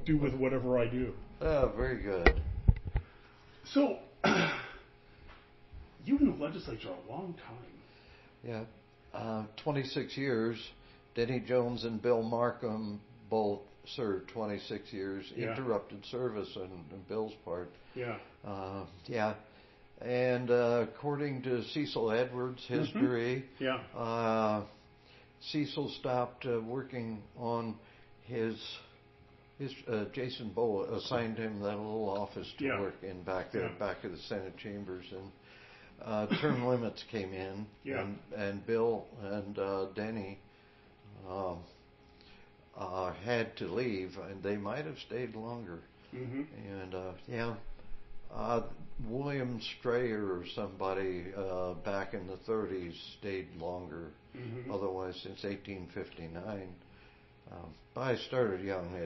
do with whatever I do. Very good. So, you in the legislature a long time. Yeah. 26 years. Denny Jones and Bill Markham both served 26 years. Interrupted service on Bill's part. Yeah. Yeah. And according to Cecil Edwards' history, Cecil stopped working on his Jason Bowe assigned him that little office to work in back of the Senate chambers, and term limits came in, and Bill and Denny had to leave, and they might have stayed longer. And William Strayer or somebody back in the 30s stayed longer. Otherwise, since 1859. I started young at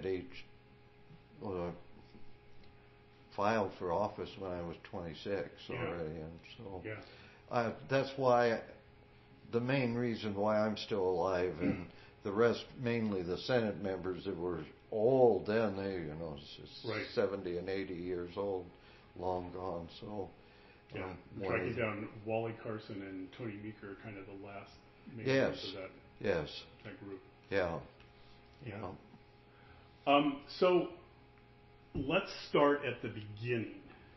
filed for office when I was 26 already, and so that's why the main reason why I'm still alive, and the rest, mainly the Senate members that were old then, they 70 and 80 years old, long gone. So tracking down Wally Carson and Tony Meeker, kind of the last members of that group. Yeah. So let's start at the beginning.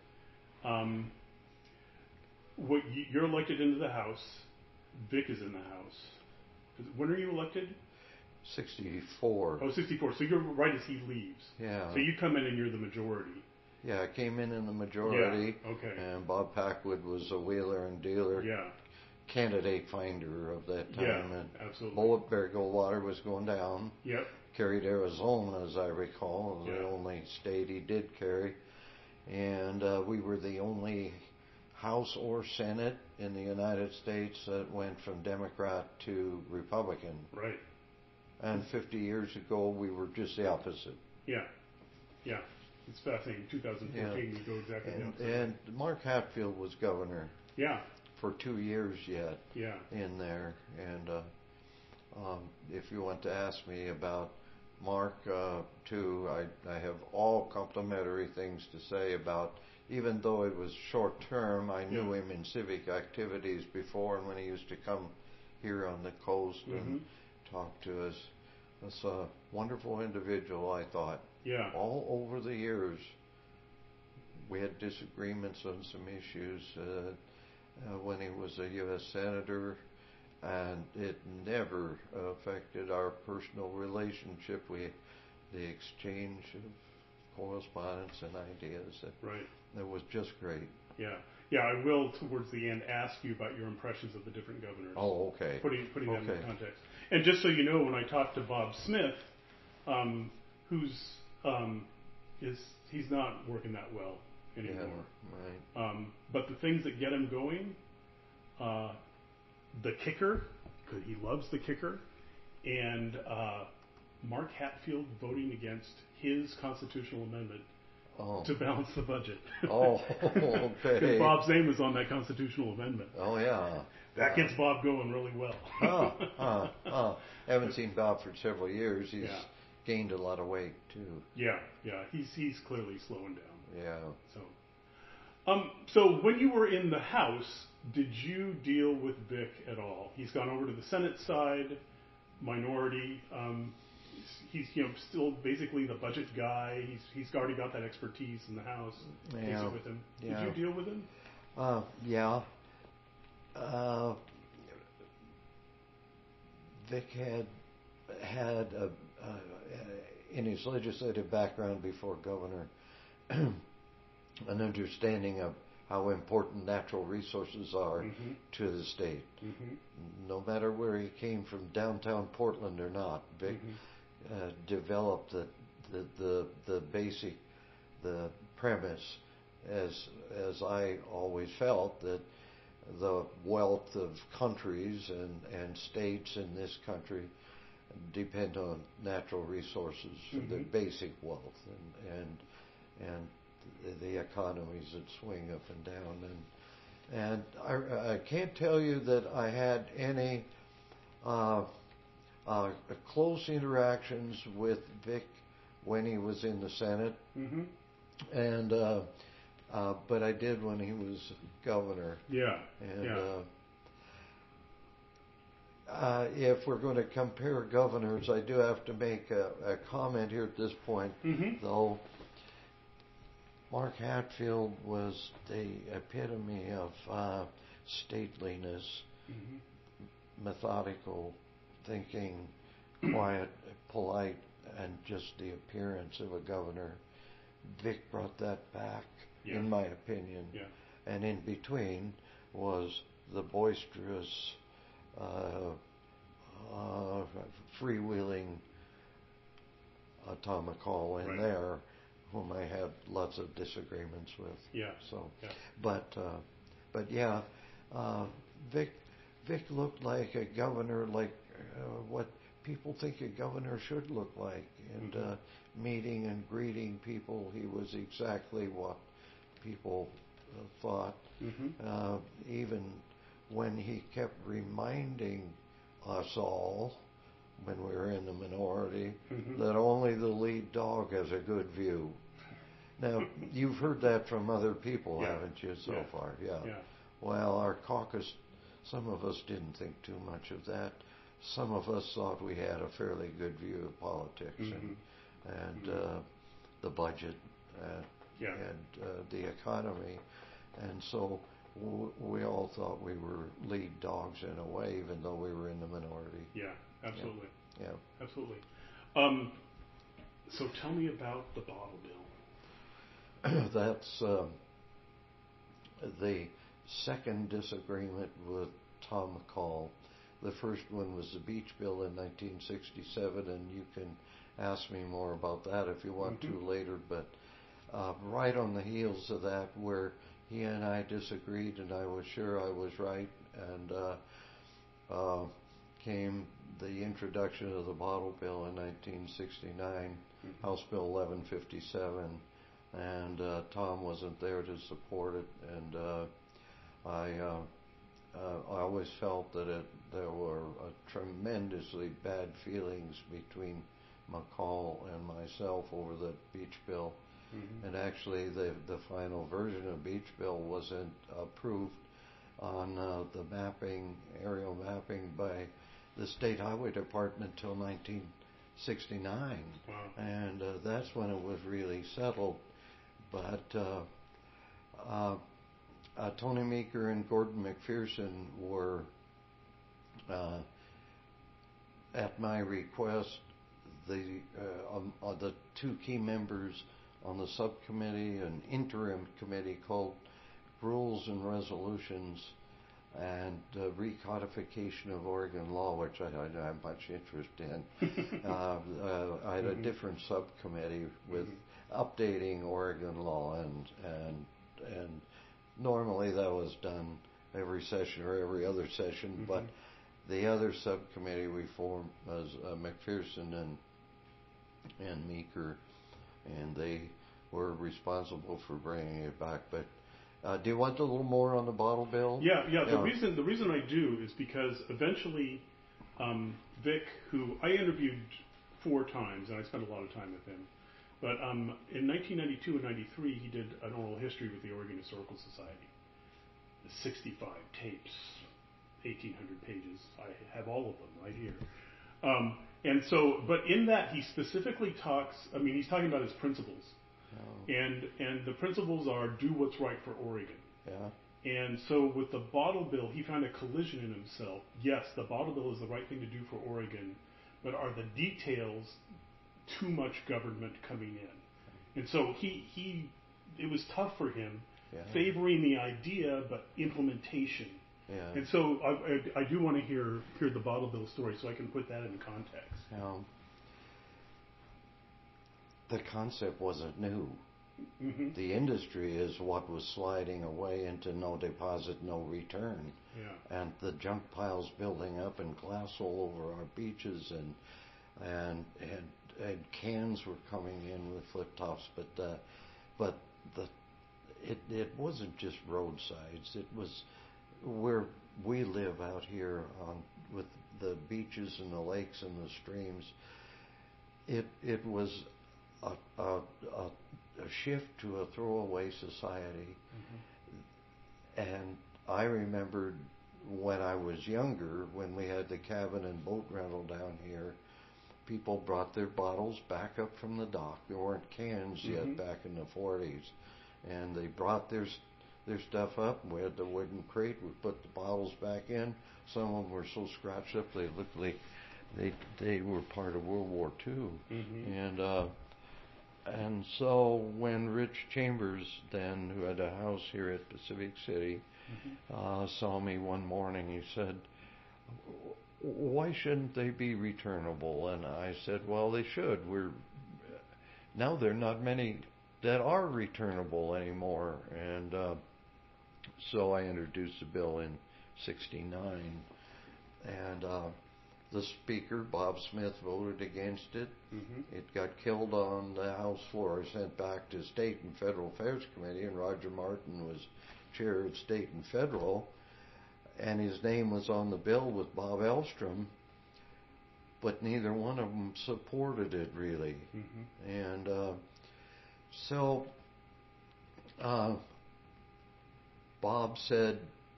You're elected into the House. Vic is in the House. When are you elected? 64. Oh, 64. So you're right as he leaves. Yeah. So you come in and you're the majority. Yeah, I came in the majority. Yeah. Okay. And Bob Packwood was a wheeler and dealer. Yeah. Candidate finder of that time. Yeah, and absolutely. Bullet Goldwater was going down. Yep. Carried Arizona, as I recall, the only state he did carry. And we were the only House or Senate in the United States that went from Democrat to Republican. Right. And 50 years ago, we were just the opposite. Yeah. Yeah. It's fascinating. 2014, we go exactly the opposite. And Mark Hatfield was governor. Yeah. For 2 years yet. Yeah. In there. And if you want to ask me about Mark, too, I have all complimentary things to say about, even though it was short term, I knew him in civic activities before, and when he used to come here on the coast and talk to us. That's a wonderful individual, I thought. Yeah. All over the years, we had disagreements on some issues when he was a U.S. Senator, and it never affected our personal relationship. The exchange of correspondence and ideas. That was just great. Yeah. Yeah, I will, towards the end, ask you about your impressions of the different governors. Oh, okay. Putting them in context. And just so you know, when I talked to Bob Smith, he's not working that well anymore. Yeah, right. But the things that get him going, the kicker, because he loves the kicker, and Mark Hatfield voting against his constitutional amendment to balance the budget. Oh, okay. Because Bob's name is on that constitutional amendment. Oh, yeah. That gets Bob going really well. Haven't seen Bob for several years. He's gained a lot of weight, too. Yeah. He's clearly slowing down. Yeah. So when you were in the House, did you deal with Vic at all? He's gone over to the Senate side, minority. He's still basically the budget guy. He's already got that expertise in the House. Takes it with him. Did you deal with him? Yeah. Vic had in his legislative background before governor an understanding of how important natural resources are to the state. No matter where he came from, downtown Portland or not, Vic developed the basic, the premise, as I always felt, that the wealth of countries and states in this country depend on natural resources for their basic wealth and the economies that swing up and down. And I can't tell you that I had any close interactions with Vic when he was in the Senate, Mm-hmm. and but I did when he was governor. Yeah. And Yeah. if we're going to compare governors, I do have to make a comment here at this point, Mm-hmm. though. Mark Hatfield was the epitome of stateliness, Mm-hmm. methodical thinking, quiet, polite, and just the appearance of a governor. Vic brought that back, Yeah. in my opinion. Yeah. And in between was the boisterous, freewheeling Tom McCall in Right. there, whom I had lots of disagreements with. Yeah. So, Yeah. but yeah, Vic looked like a governor, like what people think a governor should look like, and meeting and greeting people. He was exactly what people thought. Mm-hmm. Even when he kept reminding us all, when we were in the minority, Mm-hmm. that only the lead dog has a good view. Now, you've heard that from other people, Yeah. haven't you, so Yeah. far? Yeah. Yeah. Well, our caucus, some of us didn't think too much of that. Some of us thought we had a fairly good view of politics Mm-hmm. and the budget Yeah. and the economy. And so we all thought we were lead dogs in a way, even though we were in the minority. Yeah. Absolutely. Yeah. Absolutely. So tell me about the bottle bill. That's the second disagreement with Tom McCall. The first one was the Beach Bill in 1967, and you can ask me more about that if you want to later. But right on the heels of that, where he and I disagreed, and I was sure I was right, and came the introduction of the bottle bill in 1969, House Bill 1157, and Tom wasn't there to support it, and I always felt that there were tremendously bad feelings between McCall and myself over the Beach Bill. Mm-hmm. And actually, the final version of Beach Bill wasn't approved on the mapping, aerial mapping by the State Highway Department until 1969. Wow. And that's when it was really settled. But Tony Meeker and Gordon McPherson were, at my request, the two key members on the subcommittee, an interim committee called Rules and Resolutions and Recodification of Oregon Law, which I have much interest in. I had a different subcommittee with updating Oregon law, and normally that was done every session or every other session, but the other subcommittee we formed was McPherson and Meeker, and they were responsible for bringing it back. But do you want a little more on the bottle bill? Yeah. The reason I do is because eventually, Vic, who I interviewed 4 times, and I spent a lot of time with him. But in 1992 and 93, he did an oral history with the Oregon Historical Society. 65 tapes, 1,800 pages. I have all of them right here. And so, but in that, he specifically talks, he's talking about his principles. Oh. And the principles are do what's right for Oregon. Yeah. And so with the bottle bill, he found a collision in himself. Yes, the bottle bill is the right thing to do for Oregon, but are the details too much government coming in? And so it was tough for him, favoring the idea but implementation. Yeah. And so I do want to hear the bottle bill story so I can put that in context. The concept wasn't new. Mm-hmm. The industry is what was sliding away into no deposit, no return. Yeah. And the junk piles building up and glass all over our beaches, and cans were coming in with flip tops, but it wasn't just roadsides. It was where we live out here with the beaches and the lakes and the streams. It was shift to a throwaway society. And I remembered when I was younger, when we had the cabin and boat rental down here, people brought their bottles back up from the dock. There weren't cans yet back in the 40s. And they brought their stuff up. We had the wooden crate. We put the bottles back in. Some of them were so scratched up they looked like they were part of World War II. And so when Rich Chambers, then, who had a house here at Pacific City, saw me one morning, he said, "Why shouldn't they be returnable?" And I said, "Well, they should. Now there are not many that are returnable anymore." And so I introduced the bill in '69, and the Speaker, Bob Smith, voted against it. It got killed on the House floor, sent back to State and Federal Affairs Committee, and Roger Martin was chair of State and Federal, and his name was on the bill with Bob Elstrom, but neither one of them supported it really. And so Bob said,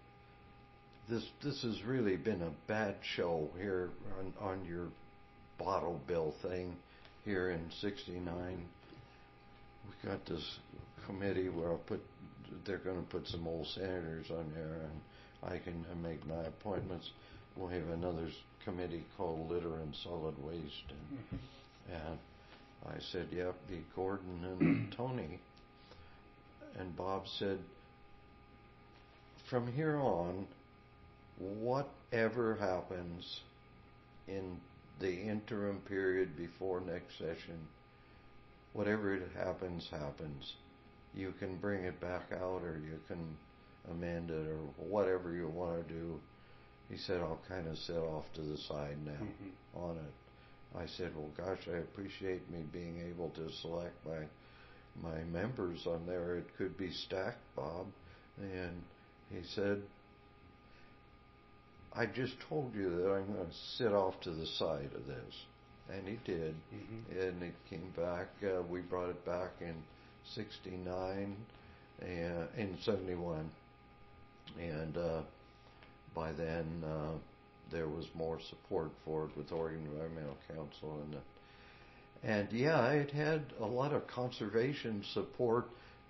this has really been a bad show here on your bottle bill thing here in '69. We got this committee where they're going to put some old senators on there, and I can make my appointments. We'll have another committee called Litter and Solid Waste, and I said, "Yep, be Gordon and Tony." And Bob said, "From here on, whatever happens in the interim period before next session, whatever it happens. You can bring it back out, or you can amend it, or whatever you want to do." He said, "I'll kind of sit off to the side now on it." I said, "Well, gosh, I appreciate me being able to select my members on there. It could be stacked, Bob." And he said, "I just told you that I'm going to sit off to the side of this." And he did. And it came back. We brought it back in '69 and in '71. And by then, there was more support for it with Oregon Environmental Council. And yeah, it had a lot of conservation support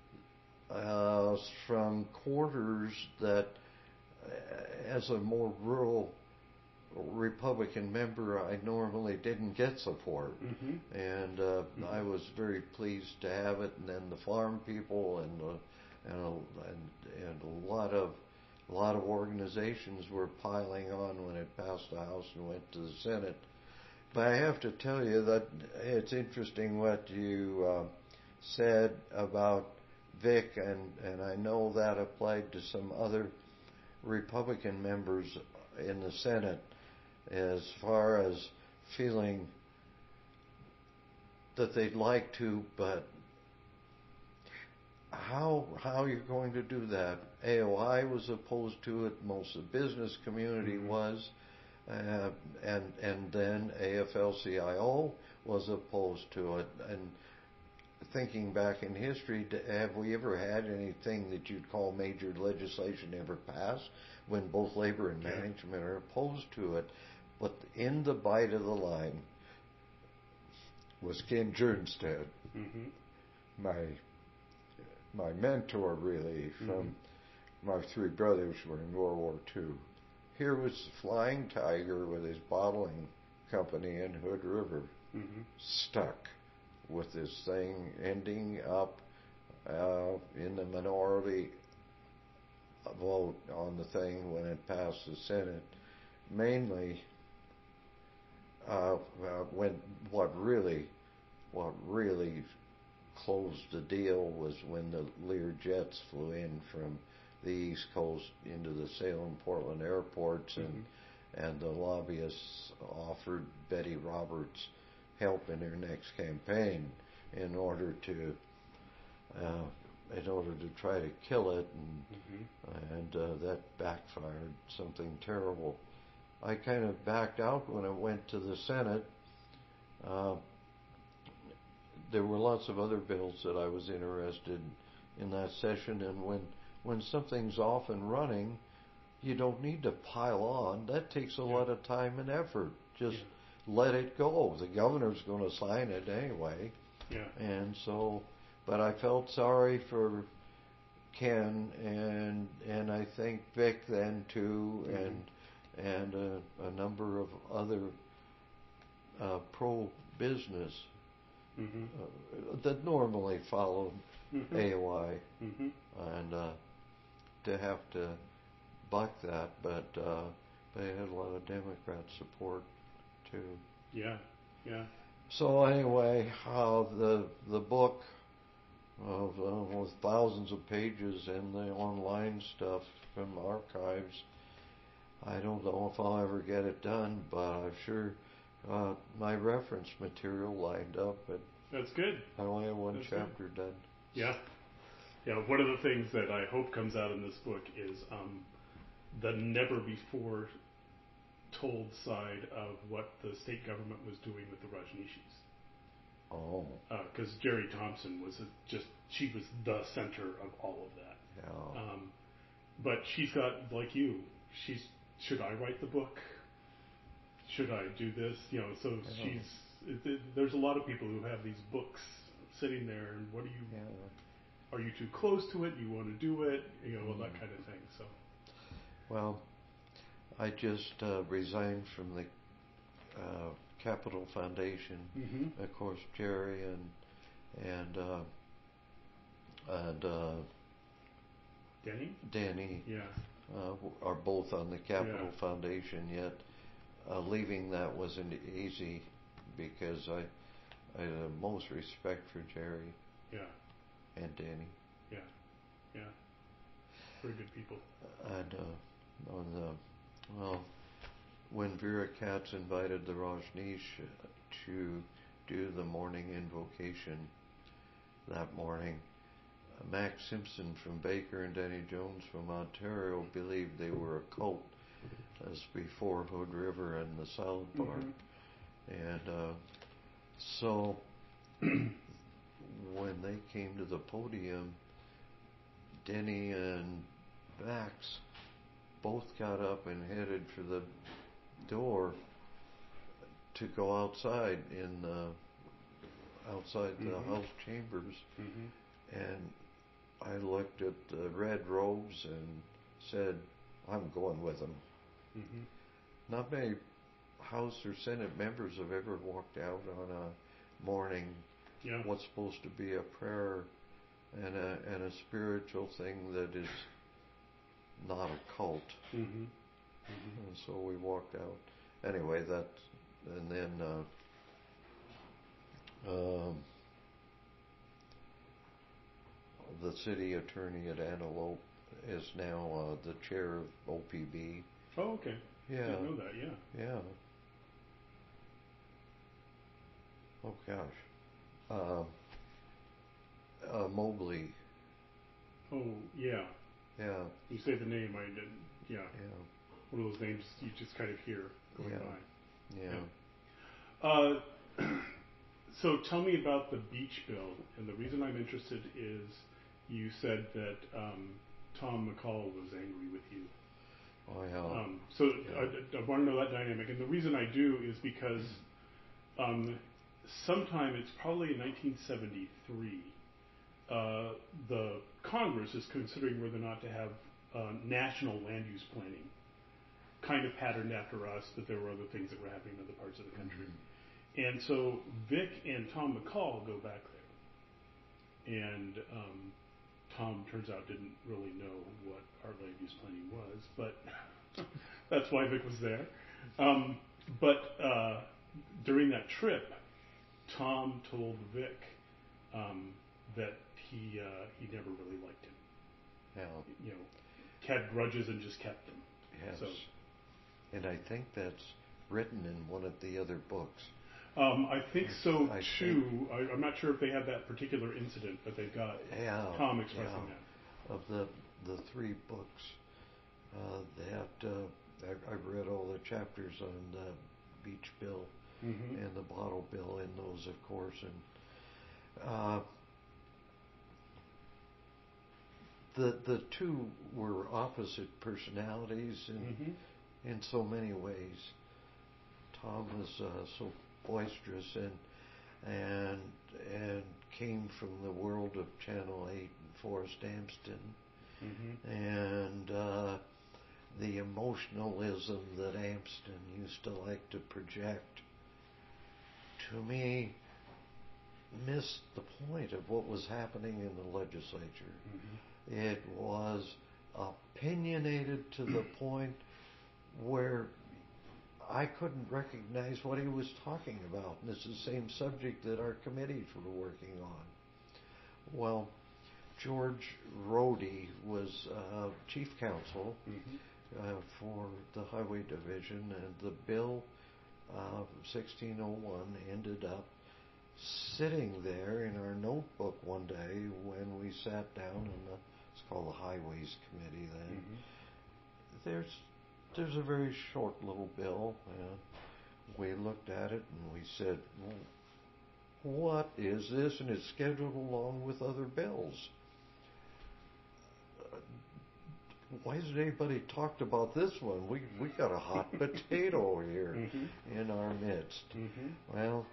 from quarters that, as a more rural Republican member, I normally didn't get support, and I was very pleased to have it. And then the farm people and a lot of organizations were piling on when it passed the House and went to the Senate. But I have to tell you that it's interesting what you said about Vic, and I know that applied to some other Republican members in the Senate, as far as feeling that they'd like to, but how you're going to do that. AOI was opposed to it. Most of the business community was, and then AFL-CIO was opposed to it. And thinking back in history, have we ever had anything that you'd call major legislation ever pass when both labor and management are opposed to it? But in the bite of the line was Ken Jernstad, my mentor, really, from my three brothers were in World War II. Here was Flying Tiger with his bottling company in Hood River, stuck with this thing ending up in the minority vote on the thing when it passed the Senate. Mainly, when what really closed the deal was when the Lear jets flew in from the East Coast into the Salem-Portland airports, and the lobbyists offered Betty Roberts help in her next campaign in order to try to kill it, and that backfired, something terrible. I kind of backed out when it went to the Senate. there were lots of other bills that I was interested in that session, and when something's off and running, you don't need to pile on. That takes a lot of time and effort. Just let it go. The governor's going to sign it anyway. Yeah. And so, but I felt sorry for Ken and I think Vic then too, and a number of other pro-business that normally followed AOI, and to have to buck that, but they had a lot of Democrat support too. Yeah, yeah. So anyway, the book with thousands of pages and the online stuff from archives, I don't know if I'll ever get it done, but I've sure my reference material lined up, but that's good. I only have one That's chapter done. Yeah. Yeah, one of the things that I hope comes out in this book is the never before told side of what the state government was doing with the Rajneeshis. Oh. Because Jerry Thompson was she was the center of all of that. Yeah. But she's got, like you, should I write the book? Should I do this? So there's a lot of people who have these books sitting there, and what do you, are you too close to it? Do you want to do it? All that kind of thing. So. Well, I just resigned from the Capital Foundation. Of course, Jerry and Danny are both on the Capital Foundation. Yet leaving that wasn't easy because I had the most respect for Jerry. And Danny. Yeah. Very good people. And when Vera Katz invited the Rajneesh to do the morning invocation that morning, Max Simpson from Baker and Denny Jones from Ontario believed they were a cult. As before Hood River and the Salad Bar. And so when they came to the podium, Denny and Max both got up and headed for the door to go outside outside the House chambers. And I looked at the red robes and said, I'm going with them. Not many House or Senate members have ever walked out on a morning what's supposed to be a prayer and a spiritual thing that is not a cult. And so we walked out. Anyway, and then the city attorney at Antelope is now the chair of OPB. Oh, okay. Yeah. I didn't know that, Yeah. Oh, gosh. Mobley. Oh, yeah. Yeah. You say the name, I didn't. Yeah. One of those names you just kind of hear going by. So tell me about the beach bill. And the reason I'm interested is you said that Tom McCall was angry with you. Oh, yeah. So I want to know that dynamic. And the reason I do is because sometime, it's probably in 1973, the Congress is considering whether or not to have national land use planning, kind of patterned after us, but there were other things that were happening in other parts of the country. And so Vic and Tom McCall go back there. And Tom, turns out, didn't really know what our land use planning was, but that's why Vic was there. But during that trip, Tom told Vic that he never really liked him. Had grudges and just kept them. Yes. So, and I think that's written in one of the other books. I think so too. I'm not sure if they have that particular incident, but they've got Tom expressing that. Of the three books, I've read all the chapters on the beach bill and the bottle bill in those, of course, Uh, the two were opposite personalities in so many ways. Tom was so boisterous and came from the world of Channel 8 and Forrest Amston, and the emotionalism that Amston used to like to project, to me, missed the point of what was happening in the legislature. It was opinionated to the point where I couldn't recognize what he was talking about. And it's the same subject that our committees were working on. Well, George Rhodey was chief counsel for the Highway Division, and the bill 1601 ended up sitting there in our notebook one day when we sat down in it's called the Highways Committee then. There's a very short little bill, and we looked at it and we said, well, what is this? And it's scheduled along with other bills. Why hasn't anybody talked about this one? We got a hot potato here in our midst. Well,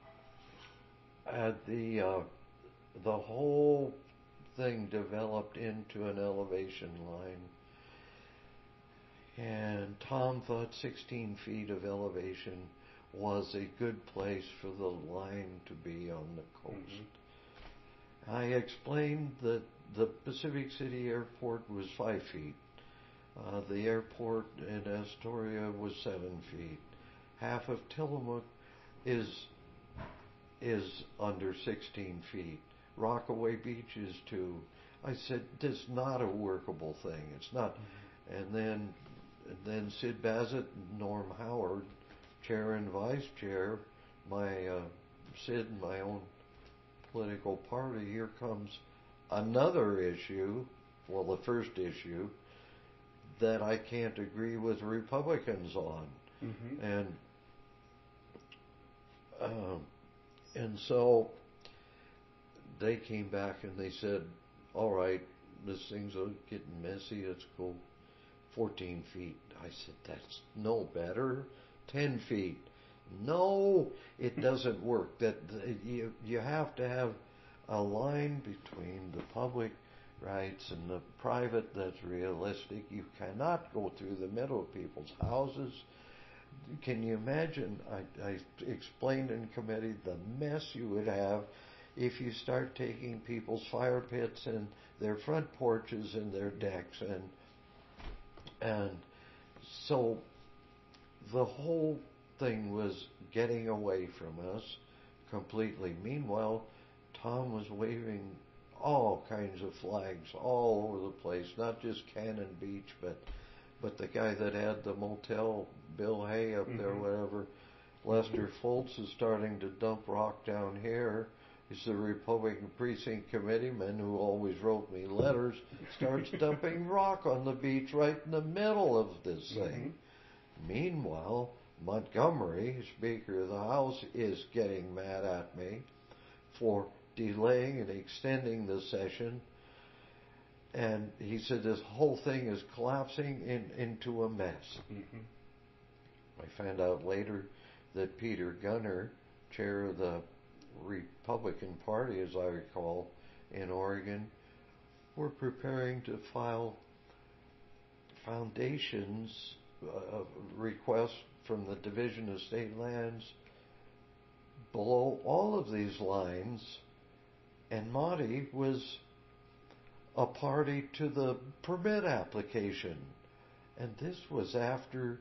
the whole thing developed into an elevation line, and Tom thought 16 feet of elevation was a good place for the line to be on the coast. I explained that the Pacific City Airport was 5 feet. The airport in Astoria was 7 feet. Half of Tillamook is under 16 feet. Rockaway Beach is 2. I said, this is not a workable thing. It's not. And then Sid Bassett and Norm Howard, chair and vice chair, Sid and my own political party, here comes another issue, well, the first issue, that I can't agree with Republicans on. And so they came back and they said, all right, this thing's getting messy, let's go 14 feet. I said, that's no better. 10 feet. No, it doesn't work. That you have to have a line between the public rights and the private that's realistic. You cannot go through the middle of people's houses. Can you imagine? I explained in committee the mess you would have if you start taking people's fire pits and their front porches and their decks, and so the whole thing was getting away from us completely. Meanwhile, Tom was waving all kinds of flags all over the place, not just Cannon Beach, but the guy that had the motel, Bill Hay up there, whatever. Lester Foltz is starting to dump rock down here. He's the Republican precinct committeeman who always wrote me letters, starts dumping rock on the beach right in the middle of this thing. Meanwhile, Montgomery, Speaker of the House, is getting mad at me for delaying and extending the session. And he said this whole thing is collapsing into a mess. I found out later that Peter Gunner, chair of the Republican Party, as I recall, in Oregon, were preparing to file foundations requests from the Division of State Lands below all of these lines, and Monty was a party to the permit application. And this was after,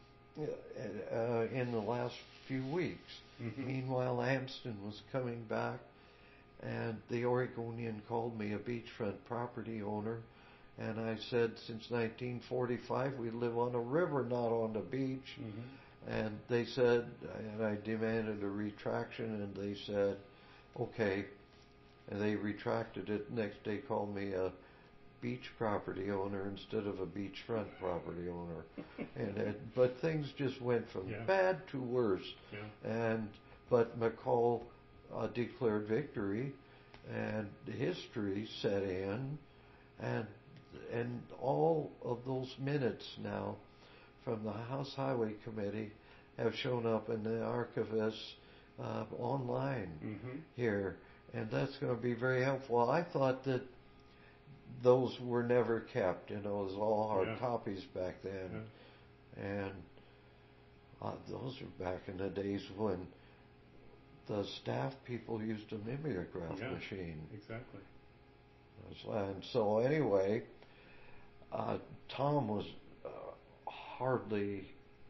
in the last few weeks. Meanwhile, Amston was coming back, and the Oregonian called me a beachfront property owner, and I said, since 1945, we live on a river, not on the beach. And they said, and I demanded a retraction, and they said, okay. And they retracted it. Next day called me a beach property owner instead of a beachfront property owner. But things just went from bad to worse. But McCall declared victory, and history set in, and all of those minutes now from the House Highway Committee have shown up in the archivists online here, and that's going to be very helpful. I thought that those were never kept, it was all hard copies back then, and those are back in the days when the staff people used a mimeograph machine. Exactly. And so anyway, Tom was hardly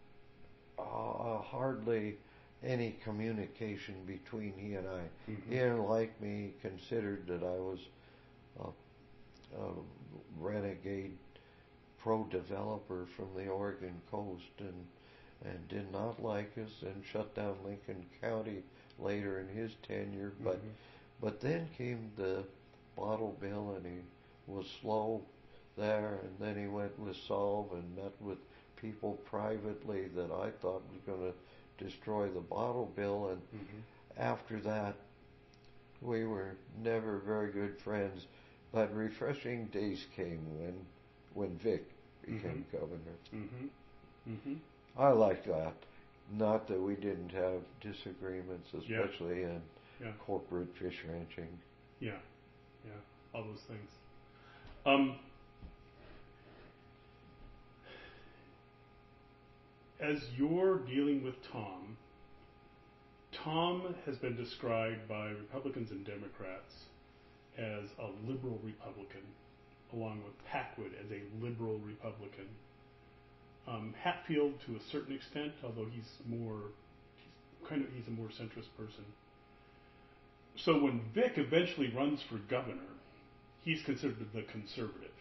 any communication between he and I. He didn't like me, considered that I was a renegade pro-developer from the Oregon coast, and did not like us, and shut down Lincoln County later in his tenure. But then came the bottle bill, and he was slow there, and then he went with Solve and met with people privately that I thought was going to destroy the bottle bill, and after that we were never very good friends, but refreshing days came when Vic became governor. I like that. Not that we didn't have disagreements, especially in corporate fish ranching. Yeah, all those things. As you're dealing with Tom has been described by Republicans and Democrats as a liberal Republican, along with Packwood as a liberal Republican. Hatfield to a certain extent, although he's a more centrist person. So when Vic eventually runs for governor, he's considered the conservative.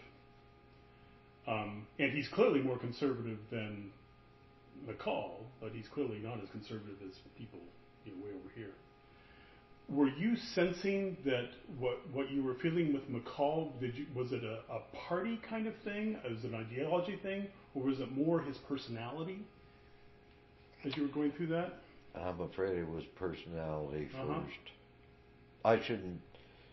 And he's clearly more conservative than McCall, but he's clearly not as conservative as people way over here. Were you sensing that what you were feeling with McCall, was it a party kind of thing? Was it an ideology thing? Or was it more his personality as you were going through that? I'm afraid it was personality first. I shouldn't...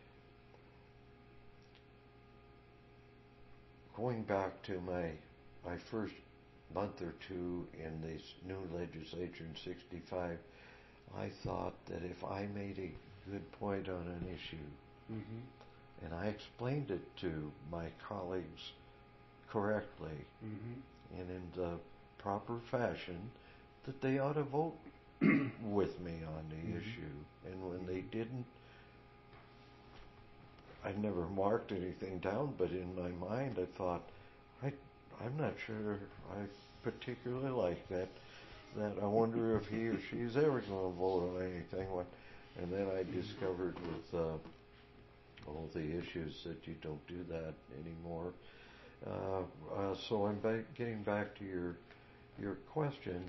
Going back to my first month or two in this new legislature in '65, I thought that if I made a good point on an issue, and I explained it to my colleagues correctly and in the proper fashion, that they ought to vote with me on the issue. And when they didn't, I never marked anything down, but in my mind I thought, I'm not sure I particularly like that I wonder if he or she is ever going to vote on anything. And then I discovered with all the issues that you don't do that anymore. So I'm getting back to your question.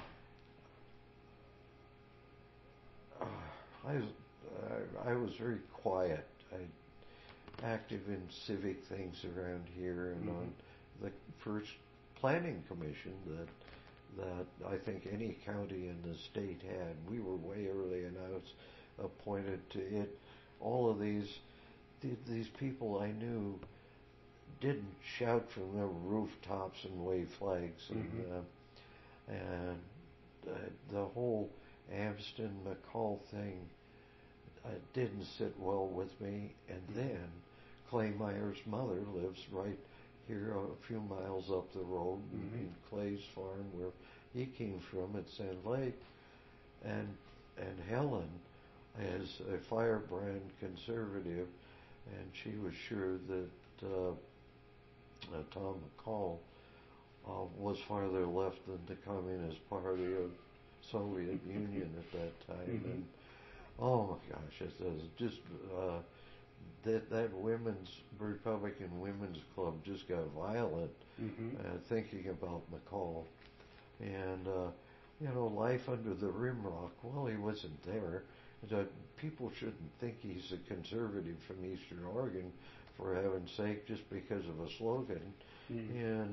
I was very quiet. Active in civic things around here, and on the first planning commission that I think any county in the state had. We were way early, and I was appointed to it. All of these people I knew didn't shout from the rooftops and wave flags, and the whole Amsden McCall thing didn't sit well with me. And then Clay Meyer's mother lives right here a few miles up the road in Clay's farm where he came from at Sand Lake, and Helen is a firebrand conservative, and she was sure that Tom McCall was farther left than the Communist Party of Soviet Union at that time. And oh my gosh, it was just that Republican Women's Club just got violent thinking about McCall. And, life under the rimrock, well, he wasn't there. People shouldn't think he's a conservative from Eastern Oregon, for heaven's sake, just because of a slogan. And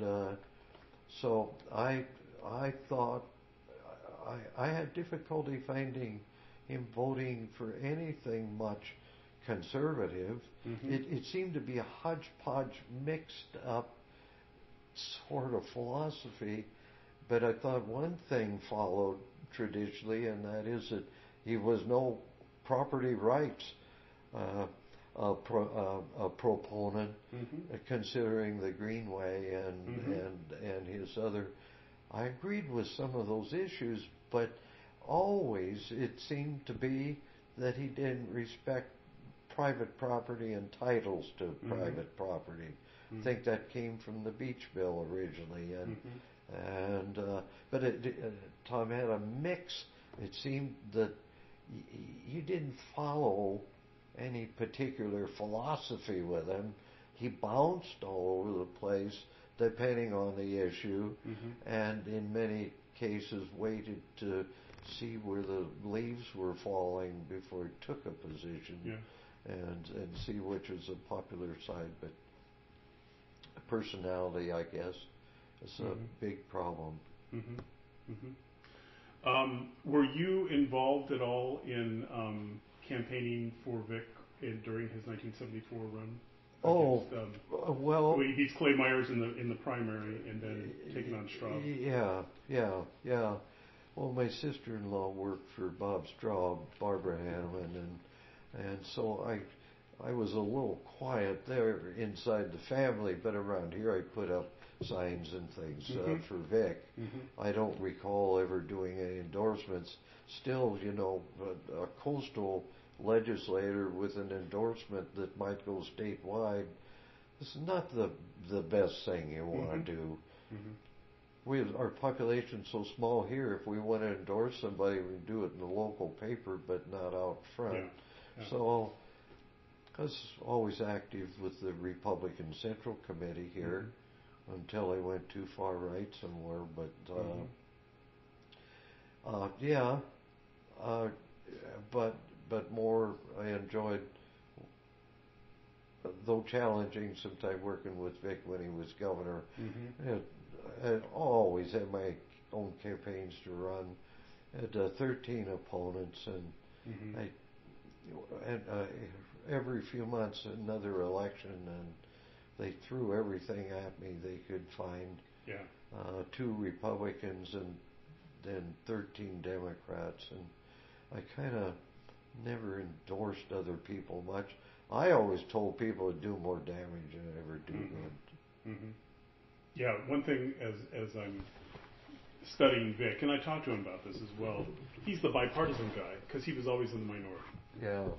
so I thought I had difficulty finding him voting for anything much conservative. Mm-hmm. It seemed to be a hodgepodge, mixed up sort of philosophy. But I thought one thing followed traditionally, and that is that he was no property rights proponent, considering the Greenway and his other. I agreed with some of those issues, but always it seemed to be that he didn't respect private property and titles to private property. I think that came from the Beach Bill originally, but Tom had a mix. It seemed that you didn't follow any particular philosophy with him. He bounced all over the place depending on the issue, and in many cases waited to see where the leaves were falling before he took a position, and see which was a popular side. But personality, I guess, is a big problem. Were you involved at all in campaigning for Vic during his 1974 run? Oh, well, he beats Clay Myers in the primary and then taking on Straub. Yeah. Well, my sister-in-law worked for Bob Straub, Barbara Hanneman, and so I was a little quiet there inside the family, but around here I put up signs and things for Vic. I don't recall ever doing any endorsements. Still, a coastal legislator with an endorsement that might go statewide, this is not the best thing you want to do. Our population's so small here, if we want to endorse somebody, we do it in the local paper, but not out front. So I was always active with the Republican Central Committee here until I went too far right somewhere. But more I enjoyed, though challenging sometimes, working with Vic when he was governor. I always had my own campaigns to run. I had 13 opponents, and I had every few months another election, and they threw everything at me they could find. 2 Republicans and then 13 Democrats, and I kind of never endorsed other people much. I always told people to do more damage than ever do good. Yeah, one thing as I'm studying Vic, and I talked to him about this as well, he's the bipartisan guy because he was always in the minority.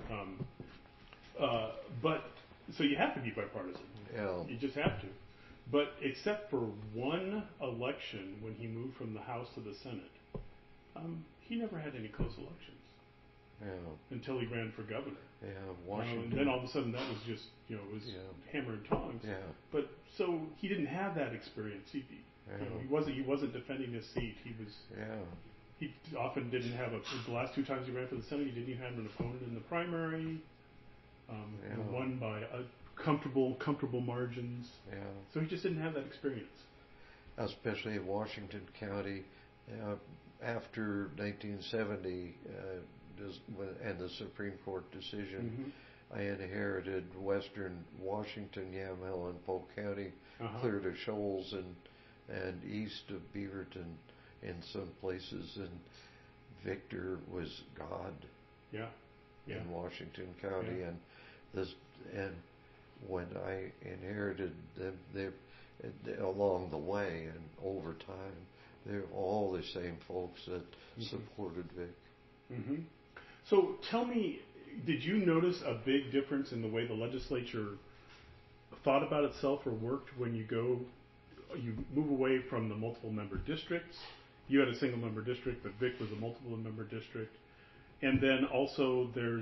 But so you have to be bipartisan. You just have to. But except for one election when he moved from the House to the Senate, he never had any close elections. Until he ran for governor. Washington. And then all of a sudden that was just, it was hammer and tongs. But so he didn't have that experience. He wasn't defending his seat. He often didn't have the last 2 times he ran for the Senate, he didn't even have an opponent in the primary. He won by comfortable margins. So he just didn't have that experience. Especially in Washington County, after 1970, and the Supreme Court decision, I inherited western Washington, Yamhill, and Polk County, clear to Shoals and east of Beaverton in some places, and Victor was God in Washington County, and when I inherited them, they along the way and over time, they're all the same folks that supported Vic. So tell me, did you notice a big difference in the way the legislature thought about itself or worked when you move away from the multiple member districts? You had a single member district, but Vic was a multiple member district. And then also there's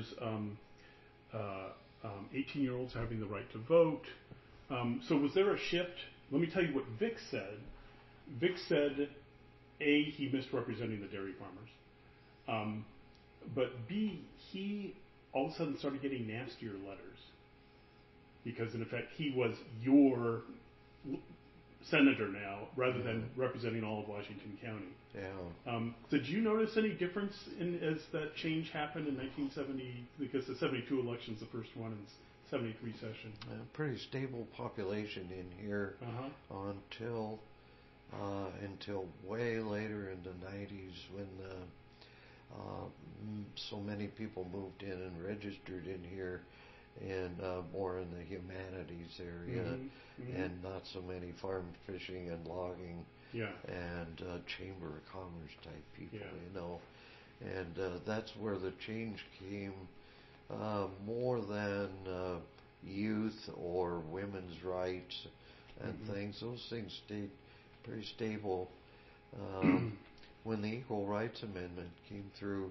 18-year-olds having the right to vote. So was there a shift? Let me tell you what Vic said. Vic said, A, he missed representing the dairy farmers. But B, he all of a sudden started getting nastier letters. Because in effect, he was your senator now, rather than representing all of Washington County. Yeah. Did you notice any difference as that change happened in 1970? Because the 72 election's the first one, and 73 session. Pretty stable population in here until way later in the 90s when so many people moved in and registered in here, and more in the humanities area, and not so many farm, fishing, and logging, and chamber of commerce type people, and that's where the change came, more than youth or women's rights and things. Those things stayed pretty stable. When the Equal Rights Amendment came through,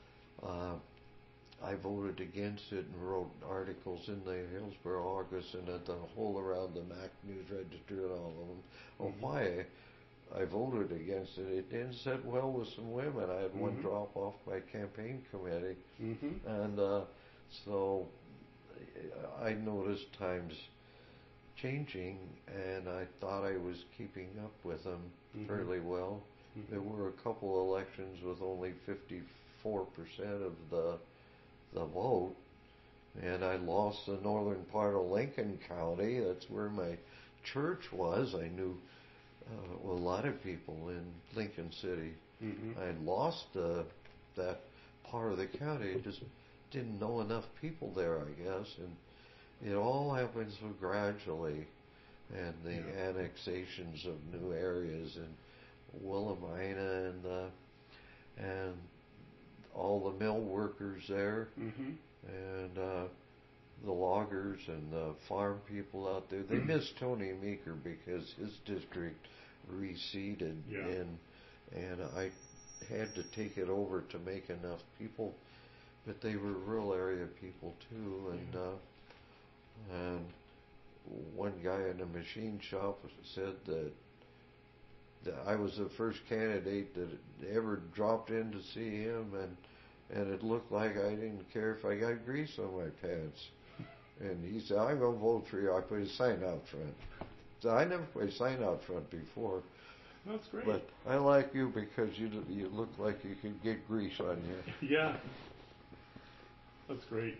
I voted against it and wrote articles in the Hillsborough Argus and at the whole around the Mac News Register and all of them on why I voted against it. It didn't sit well with some women. I had one drop off my campaign committee, and so I noticed times changing, and I thought I was keeping up with them fairly well. There were a couple elections with only 54% of the vote, and I lost the northern part of Lincoln County. That's where my church was. I knew a lot of people in Lincoln City. I lost that part of the county. I just didn't know enough people there, I guess, and it all happened so gradually, and the annexations of new areas in Willamina and all the mill workers there, and the loggers and the farm people out there. They missed Tony Meeker because his district receded, and I had to take it over to make enough people, but they were rural area people too, and one guy in a machine shop said that I was the first candidate that ever dropped in to see him, and it looked like I didn't care if I got grease on my pants. And he said, "I'm going to vote for you." I put a sign out front. So I never put a sign out front before. That's great. But I like you because you look like you could get grease on you. Yeah. That's great.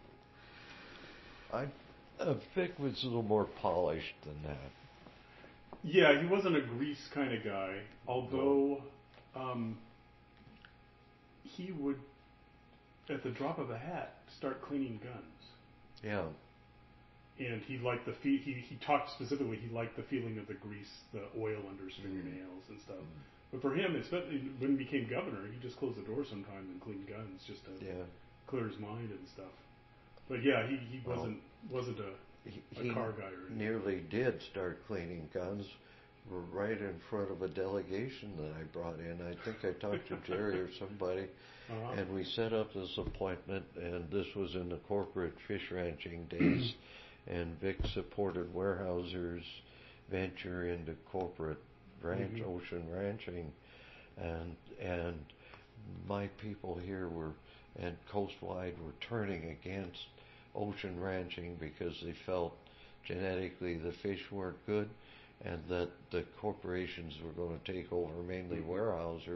Vic was a little more polished than that. Yeah, he wasn't a grease kind of guy, although he would, at the drop of a hat, start cleaning guns. Yeah. And he liked he talked specifically, he liked the feeling of the grease, the oil under his fingernails and stuff. But for him, especially when he became governor, he just closed the door sometimes and cleaned guns just to clear his mind and stuff. But yeah, he wasn't a car guy or anything. He nearly did start cleaning guns right in front of a delegation that I brought in. I think I talked to Jerry or somebody, and we set up this appointment, and this was in the corporate fish ranching days, and Vic supported Weyerhaeuser's venture into corporate ocean ranching, and my people here and coastwide were turning against ocean ranching because they felt genetically the fish weren't good, and that the corporations were going to take over, mainly Weyerhaeuser,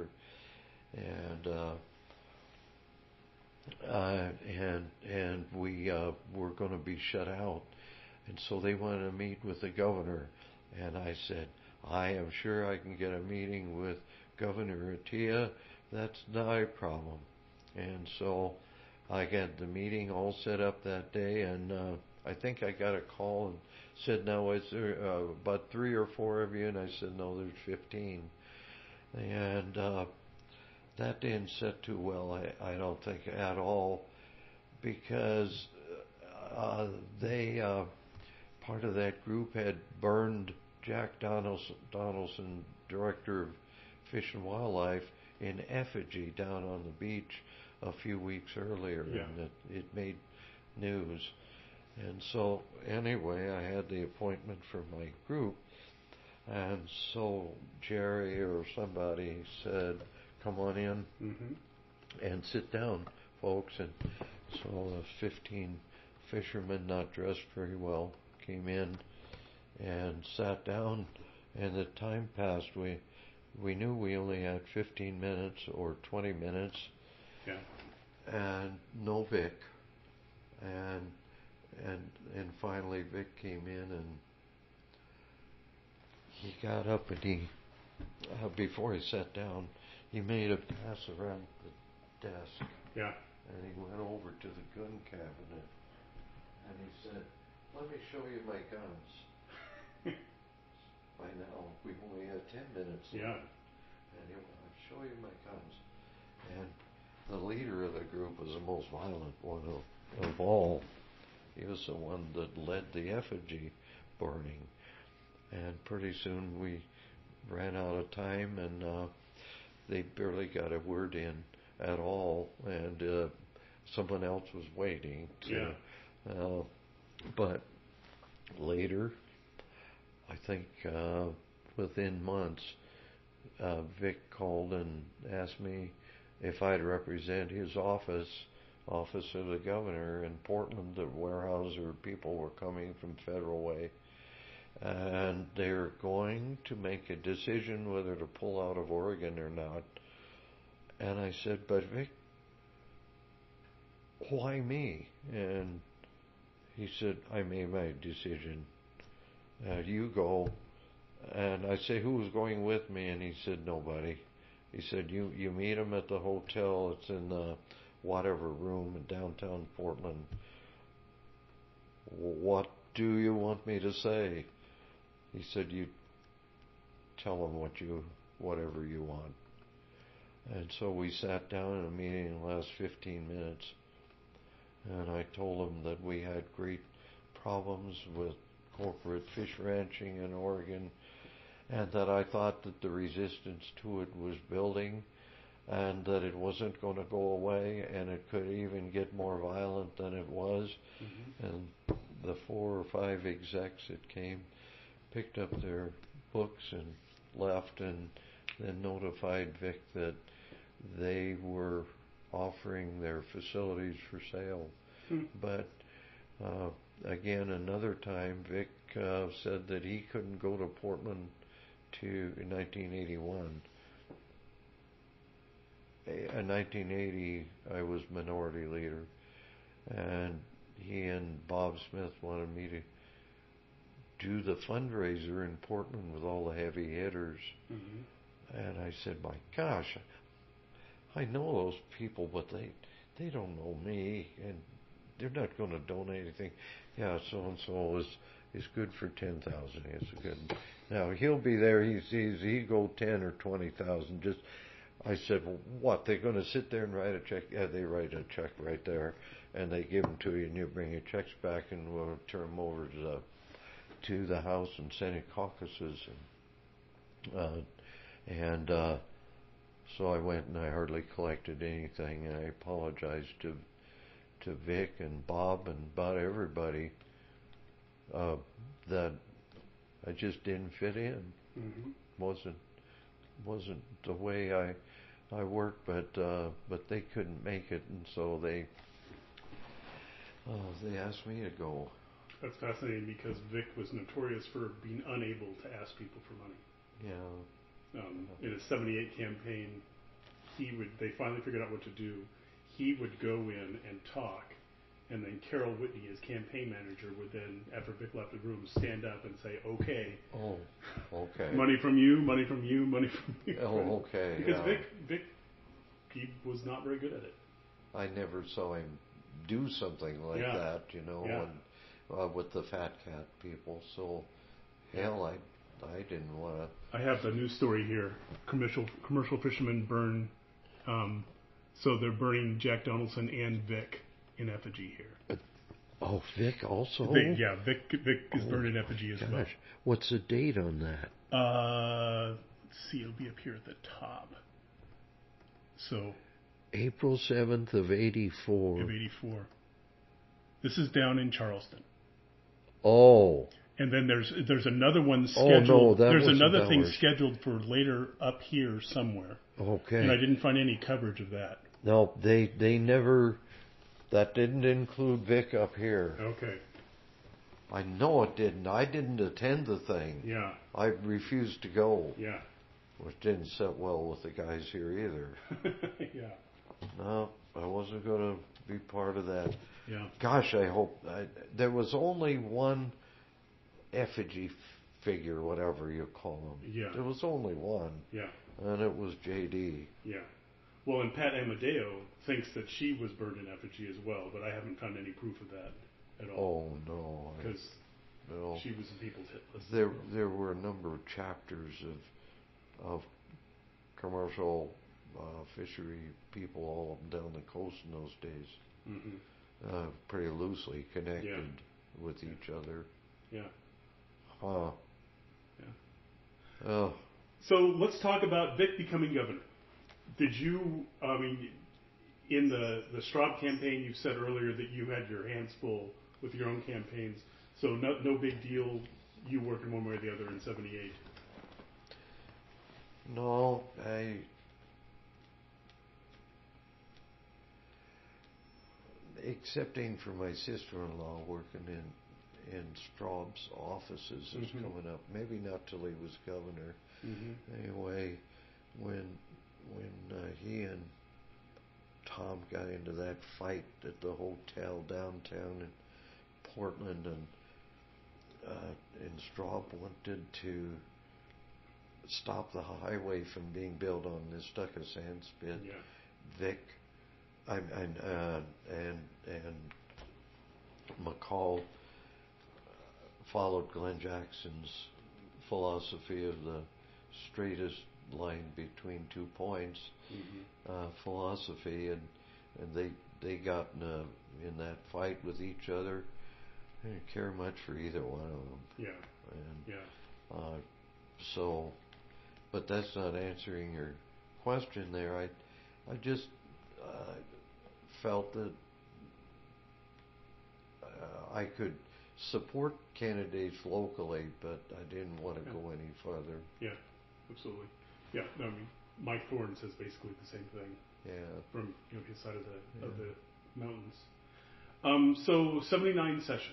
and we were going to be shut out, and so they wanted to meet with the governor, and I said, I am sure I can get a meeting with Governor Attia. That's not a problem. And so I got the meeting all set up that day, and I think I got a call and said, "Now, is there about 3 or 4 of you?" And I said, "No, there's 15." And that didn't sit too well, I don't think, at all, because they, part of that group had burned Jack Donaldson, director of Fish and Wildlife, in effigy down on the beach a few weeks earlier, and it made news. And so anyway, I had the appointment for my group, and so Jerry or somebody said, "Come on in and sit down, folks." And so 15 fishermen, not dressed very well, came in and sat down, And the time passed. We knew we only had 15 minutes or 20 minutes. Yeah. And no Vic. And finally Vic came in, and he got up, and he before he sat down, he made a pass around the desk. Yeah. And he went over to the gun cabinet, and he said, "Let me show you my guns." By now, we've only had 10 minutes. Yeah. And he went, "I'll show you my guns." And the leader of the group was the most violent one of all. He was the one that led the effigy burning. And pretty soon we ran out of time, and they barely got a word in at all, and someone else was waiting to. Yeah. But later, I think within months, Vic called and asked me if I'd represent his office of the governor in Portland. The Weyerhaeuser people were coming from Federal Way, and they're going to make a decision whether to pull out of Oregon or not. And I said, "But Vic, why me?" And he said, "I made my decision. You go." And I said, "Who's going with me?" And he said, "Nobody." He said, you meet him at the hotel. It's in the whatever room in downtown Portland. What do you want me to say? He said, "You tell him whatever you want." And so we sat down in a meeting in the last 15 minutes, and I told him that we had great problems with corporate fish ranching in Oregon, and that I thought that the resistance to it was building, and that it wasn't going to go away, and it could even get more violent than it was. Mm-hmm. And the 4 or 5 execs that came picked up their books and left, and then notified Vic that they were offering their facilities for sale. But again, another time, Vic said that he couldn't go to Portland in 1981. In 1980, I was minority leader, and he and Bob Smith wanted me to do the fundraiser in Portland with all the heavy hitters. Mm-hmm. And I said, "My gosh, I know those people, but they don't know me, and they're not going to donate anything." "Yeah, so-and-so is good for 10,000. It's good. Now he'll be there. He go 10 or 20,000. Just." I said, "Well, what? They're going to sit there and write a check?" "Yeah, they write a check right there, and they give them to you, and you bring your checks back, and we'll turn them over to the House and Senate caucuses." So I went, and I hardly collected anything, and I apologized to Vic and Bob and about everybody that I just didn't fit in. Mm-hmm. Wasn't the way I worked, but they couldn't make it, and so they asked me to go. That's fascinating, because Vic was notorious for being unable to ask people for money. Yeah. In his '78 campaign, they finally figured out what to do. He would go in and talk, and then Carol Whitney, his campaign manager, would then, after Vic left the room, stand up and say, "Okay." Oh, okay. Money from you, money from you, money from you. Oh, okay. Because Vic, he was not very good at it. I never saw him do something like that, and with the Fat Cat people. So, hell, I didn't want to. I have the news story here. Commercial fishermen burn. So they're burning Jack Donaldson and Vic in effigy here. Oh, Vic also? Vic is burned in effigy as well. What's the date on that? Let's see, it'll be up here at the top. So April 7th of 84. This is down in Charleston. Oh. And then there's another one scheduled. Oh, no, there's another thing scheduled for later up here somewhere. Okay. And I didn't find any coverage of that. No, they never. That didn't include Vic up here. Okay. I know it didn't. I didn't attend the thing. Yeah. I refused to go. Yeah. Which didn't sit well with the guys here either. Yeah. No, I wasn't going to be part of that. Yeah. Gosh, I hope. There was only one effigy figure, whatever you call him. Yeah. There was only one. Yeah. And it was J.D. Yeah. Well, and Pat Amadeo thinks that she was burned in effigy as well, but I haven't found any proof of that at all. Oh, no. Because no. she was in people's hit list. There were a number of chapters of commercial fishery people all up and down the coast in those days. Mm-hmm. Pretty loosely connected with each other. Yeah. Huh. Yeah. Oh. So let's talk about Vic becoming governor. Did you, in the Straub campaign, you said earlier that you had your hands full with your own campaigns, so no big deal you working one way or the other in 78? No, excepting for my sister-in-law working in Straub's offices is coming up. Maybe not till he was governor. Mm-hmm. Anyway, when he and Tom got into that fight at the hotel downtown in Portland, and Straub wanted to stop the highway from being built on the Stucco sand spit. Yeah. Vic and McCall followed Glenn Jackson's philosophy of the straightest line between 2 points philosophy, and they got in that fight with each other. I didn't care much for either one of them. Yeah. And, so, but that's not answering your question there. I just felt that I could support candidates locally, but I didn't want to go any further. Yeah, absolutely. Yeah, no, I mean, Mike Thorne says basically the same thing. Yeah. From his side of the mountains. So 79 session.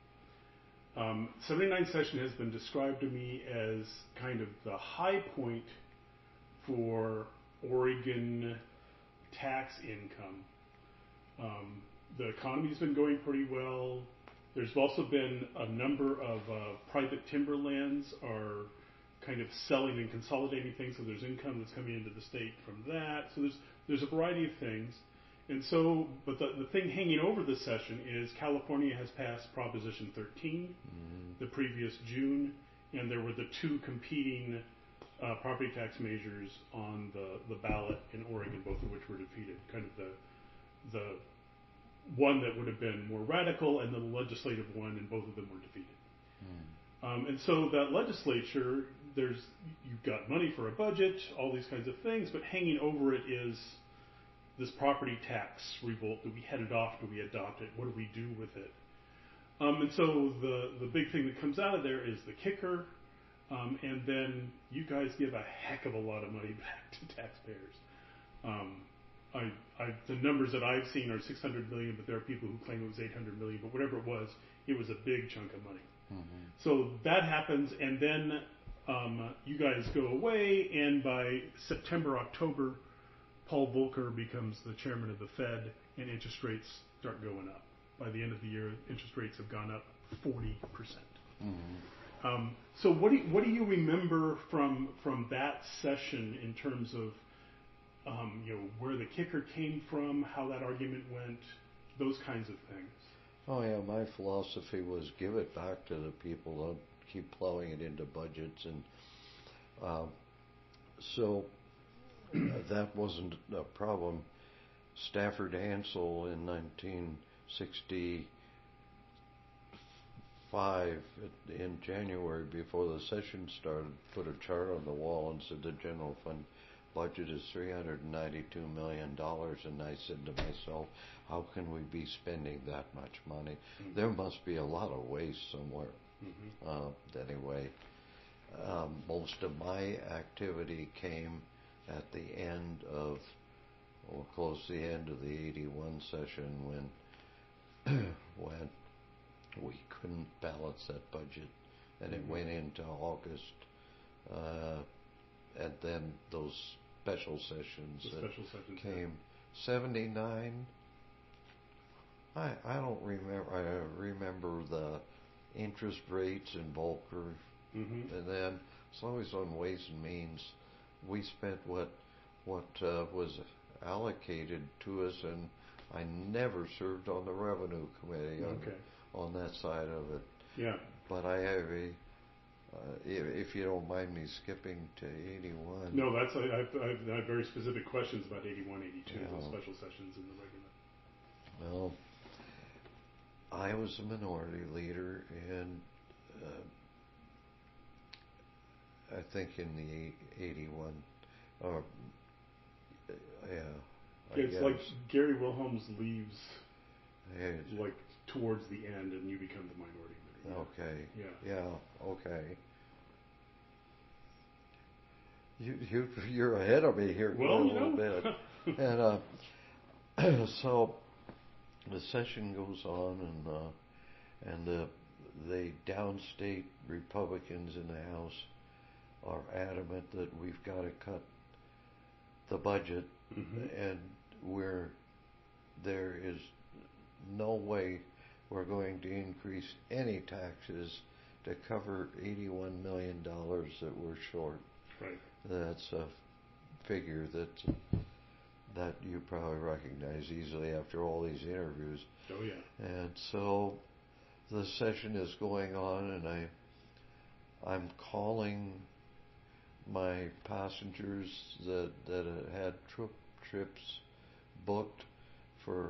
79 session has been described to me as kind of the high point for Oregon tax income. The economy's been going pretty well. There's also been a number of private timberlands are kind of selling and consolidating things, so there's income that's coming into the state from that. So there's a variety of things. And so, but the thing hanging over the session is California has passed Proposition 13 the previous June, and there were the two competing property tax measures on the ballot in Oregon, both of which were defeated. Kind of the one that would have been more radical, and the legislative one, and both of them were defeated. And so that legislature, you've got money for a budget, all these kinds of things, but hanging over it is this property tax revolt. Do we head it off? Do we adopt it? What do we do with it? And so the big thing that comes out of there is the kicker, and then you guys give a heck of a lot of money back to taxpayers. The numbers that I've seen are $600 million, but there are people who claim it was $800 million. But whatever it was a big chunk of money. So that happens, and then you guys go away, and by September, October, Paul Volcker becomes the chairman of the Fed, and interest rates start going up. By the end of the year, interest rates have gone up 40%. So what do you remember from that session in terms of where the kicker came from, how that argument went, those kinds of things? Oh yeah, my philosophy was give it back to the people. Don't keep plowing it into budgets, and so that wasn't a problem. Stafford Hansel in 1965, in January before the session started, put a chart on the wall and said the general fund budget is $392 million, and I said to myself, how can we be spending that much money? There must be a lot of waste somewhere. Anyway, most of my activity came at the end of, or close to the end of the 81 session, when we couldn't balance that budget, and it went into August, and then those special sessions came. 79. I don't remember. I remember the interest rates in Volcker, and then as long as on Ways and Means, we spent what was allocated to us, and I never served on the revenue committee on that side of it. Yeah. But I have if you don't mind me skipping to 81. No, that's I have very specific questions about 81, 82, those special sessions in the regular. Well, I was a minority leader in, I think in the 81, or It's guess. like Gary Wilhelms leaves Yeah. like towards the end, and you become the minority leader. Okay. Yeah. Yeah. Okay. You're ahead of me here a little bit, and so the session goes on, and the downstate Republicans in the House are adamant that we've got to cut the budget, and there is no way we're going to increase any taxes to cover $81 million that we're short. Right. That's a figure that you probably recognize easily after all these interviews. Oh yeah. And so the session is going on, and I'm calling my passengers that had trips booked for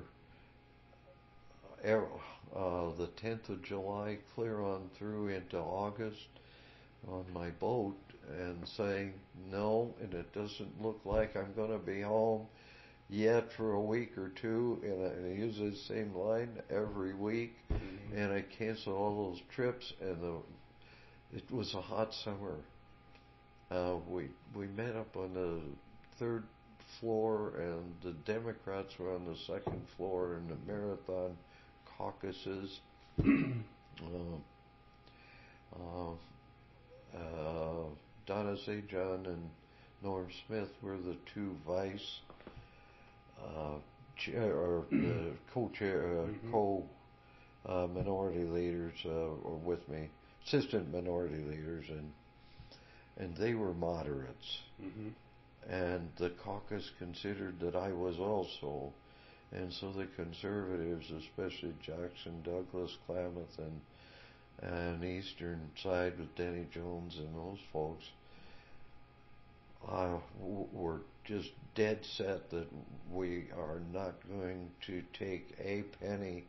the 10th of July clear on through into August on my boat, and saying no, and it doesn't look like I'm going to be home yet for a week or two, and I use the same line every week, and I cancel all those trips, and it was a hot summer. We met up on the third floor, and the Democrats were on the second floor in the Marathon caucuses. Donna Zajan and Norm Smith were the two vice chair or co-chair, minority leaders, or with me, assistant minority leaders, and they were moderates. And the caucus considered that I was also, and so the conservatives, especially Jackson, Douglas, Klamath, and Eastern side with Denny Jones and those folks, were just dead set that we are not going to take a penny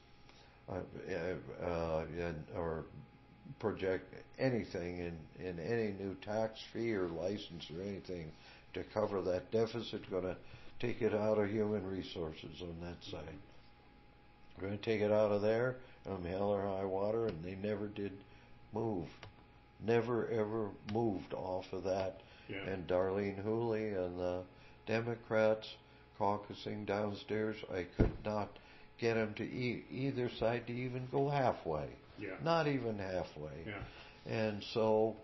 or project anything in any new tax fee or license or anything to cover that deficit. Going to take it out of human resources on that side. We're going to take it out of there, hell or high water, and they never did move. Never ever moved off of that. Yeah. And Darlene Hooley and the Democrats caucusing downstairs, I could not get them to either side to even go halfway. Yeah. Not even halfway. Yeah. And so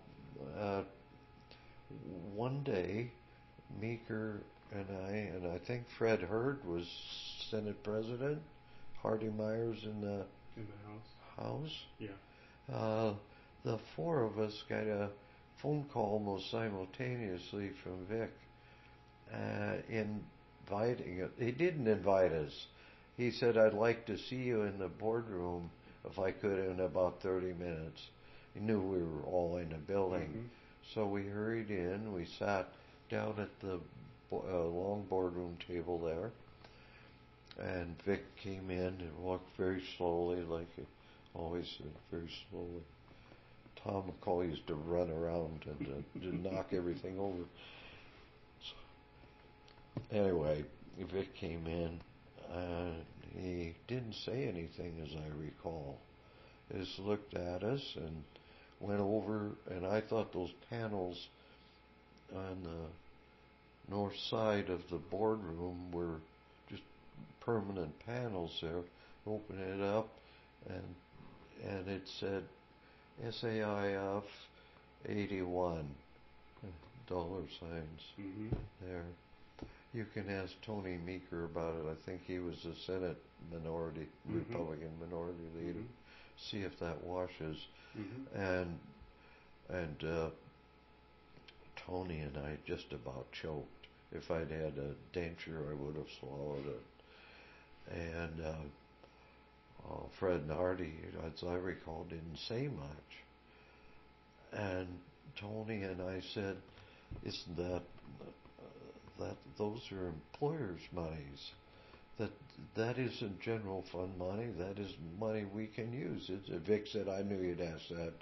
one day, Meeker and I think Fred Hurd was Senate President, Hardy Myers in the House. Yeah. The four of us got a phone call almost simultaneously from Vic, inviting. He didn't invite us. He said, "I'd like to see you in the boardroom if I could in about 30 minutes." He knew we were all in the building. So we hurried in. We sat down at the long boardroom table there. And Vic came in and walked very slowly, like he always did, very slowly. Tom McCall used to run around and to knock everything over. So, anyway, Vic came in. He didn't say anything, as I recall. He just looked at us and went over, and I thought those panels on the north side of the boardroom were just permanent panels there. Open it up, and and it said SAIF 81 dollar signs there. You can ask Tony Meeker about it. I think he was the Senate minority, Republican minority leader. See if that washes. And Tony and I just about choked. If I'd had a denture, I would have swallowed it. And Fred Nardi, as I recall, didn't say much. And Tony and I said, "Isn't that those are employers' monies? That isn't general fund money. That is money we can use." Vic said, "I knew you'd ask that."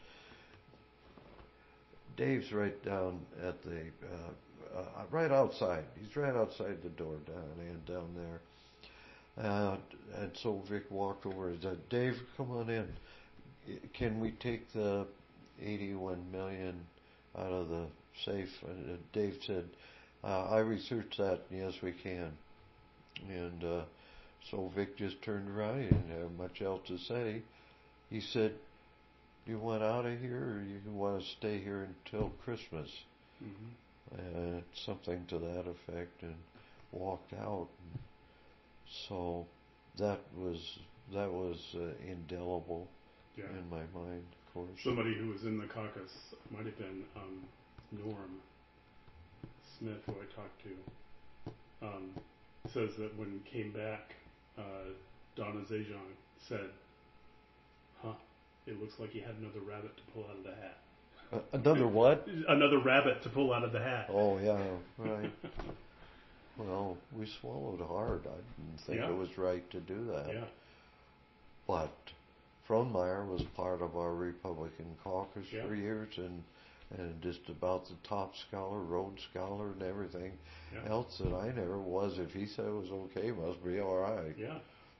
Dave's right down at the right outside. He's right outside the door down there. And so Vic walked over and said, "Dave, come on in. Can we take the 81 million out of the safe?" And Dave said, "I researched that. Yes, we can." And so Vic just turned around. He didn't have much else to say. He said, "You want out of here, or you want to stay here until Christmas?" Something to that effect, and walked out. And so that was indelible in my mind, of course. Somebody who was in the caucus, might have been Norm Smith, who I talked to, says that when he came back, Donna Zhejiang said, "It looks like you had another rabbit to pull out of the hat." Another what? Another rabbit to pull out of the hat. Oh, yeah, right. Well, we swallowed hard. I didn't think it was right to do that. Yeah. But Frohnmeyer was part of our Republican caucus for years, and just about the top scholar, Rhodes Scholar, and everything else that I never was. If he said it was okay, must be all right. Yeah.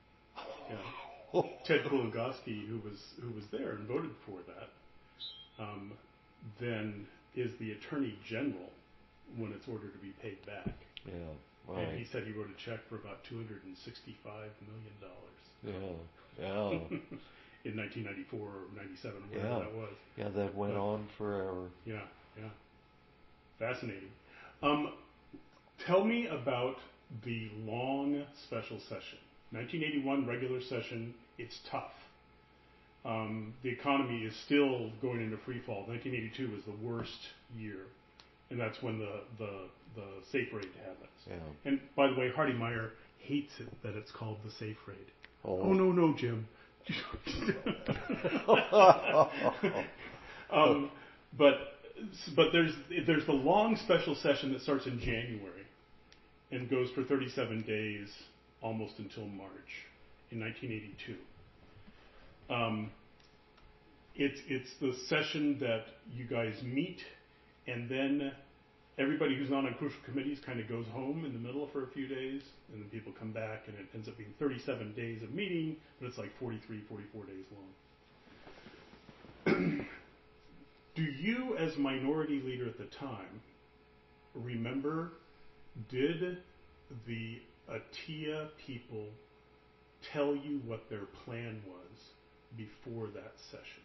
Ted Kulongoski, who was there and voted for that, then is the Attorney General when it's ordered to be paid back. Yeah, right. And he said he wrote a check for about $265 million. Yeah. In 1994 or 97, whatever that was. Yeah, that went on forever. Yeah. Fascinating. Tell me about the long special session. 1981 regular session, it's tough. The economy is still going into free fall. 1982 was the worst year, and that's when the safe rate happens. Yeah. And by the way, Hardy Meyer hates it that it's called the safe rate. Oh no, Jim. But there's the long special session that starts in January and goes for 37 days, almost until March in 1982. It's the session that you guys meet, and then everybody who's not on crucial committees kind of goes home in the middle for a few days, and then people come back, and it ends up being 37 days of meeting, but it's like 43, 44 days long. Do you, as minority leader at the time, remember, did the ATIA people tell you what their plan was before that session?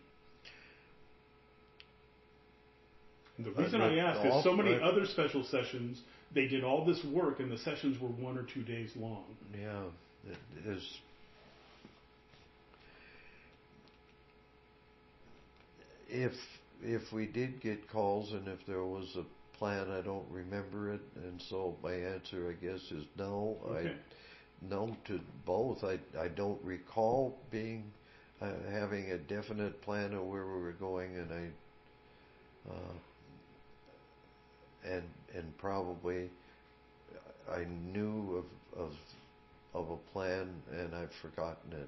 And the reason I ask is so many other special sessions, they did all this work and the sessions were 1 or 2 days long. Yeah, it is. If we did get calls and if there was a plan, I don't remember it, and so my answer, I guess, is no. Okay. No to both. I don't recall having a definite plan of where we were going, and and probably I knew of a plan and I've forgotten it.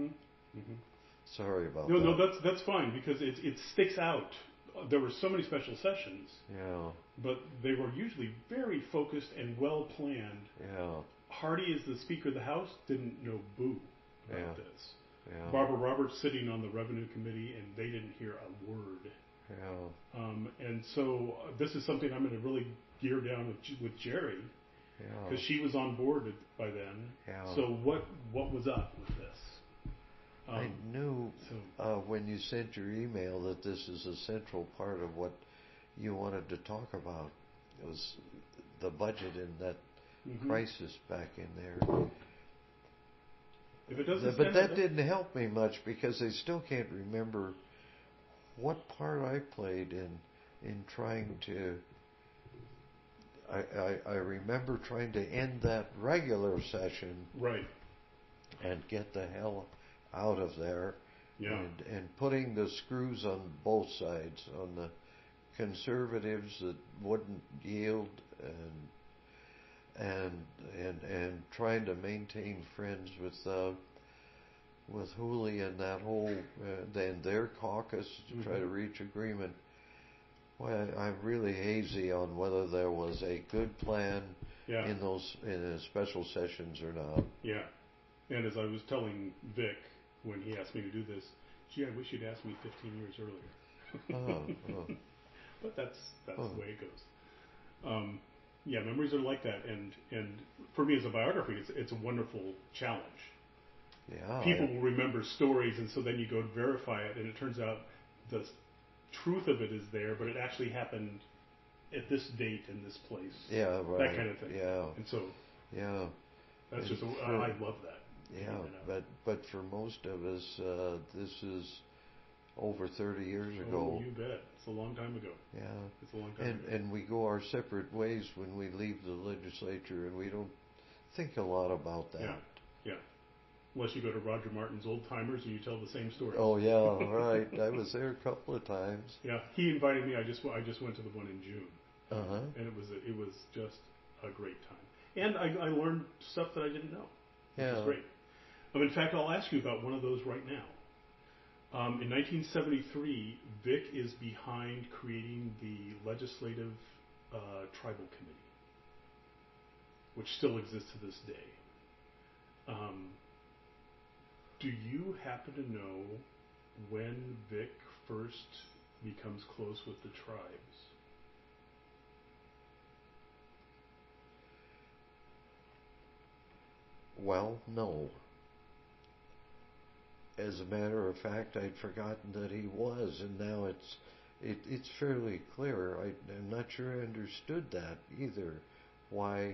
Sorry about that. No, that's fine, because it sticks out. There were so many special sessions. Yeah. But they were usually very focused and well planned. Yeah. Hardy, as the Speaker of the House, didn't know boo about this. Yeah. Barbara Roberts sitting on the Revenue Committee, and they didn't hear a word. Yeah. And so this is something I'm going to really gear down with Jerry, because she was on board by then. Yeah. So what was up with this? I knew So when you sent your email that this is a central part of what you wanted to talk about. It was the budget and that crisis back in there. if it doesn't, But that didn't help me much because I still can't remember what part I played in trying to. I remember trying to end that regular session, right, and get the hell out of there, yeah, and putting the screws on both sides, on the conservatives that wouldn't yield, and trying to maintain friends with Hooley and that whole and their caucus to try to reach agreement. Well, I'm really hazy on whether there was a good plan yeah, in the special sessions or not. yeah. And as I was telling Vic when he asked me to do this, gee, I wish you'd asked me 15 years earlier. But that's the way it goes. Yeah, memories are like that, and for me as a biography, it's a wonderful challenge. Yeah, People will remember stories, and so then you go to verify it, and it turns out the truth of it is there, but it actually happened at this date in this place. Yeah, right. That kind of thing. Yeah. And so, yeah, that's and just I love that. Yeah, but for most of us, this is over 30 years ago. Oh, you bet. It's a long time ago. Yeah. It's a long time ago. And we go our separate ways when we leave the legislature, and we don't think a lot about that. Yeah. Yeah. Unless you go to Roger Martin's Old Timers and you tell the same story. Oh yeah, right. I was there a couple of times. Yeah, he invited me. I just went to the one in June, and it was just a great time. And I learned stuff that I didn't know, which is great. In fact, I'll ask you about one of those right now. In 1973, Vic is behind creating the Legislative Tribal Committee, which still exists to this day. Do you happen to know when Vic first becomes close with the tribes? Well, no. As a matter of fact, I'd forgotten that he was, and now it's fairly clear. I'm not sure I understood that either. Why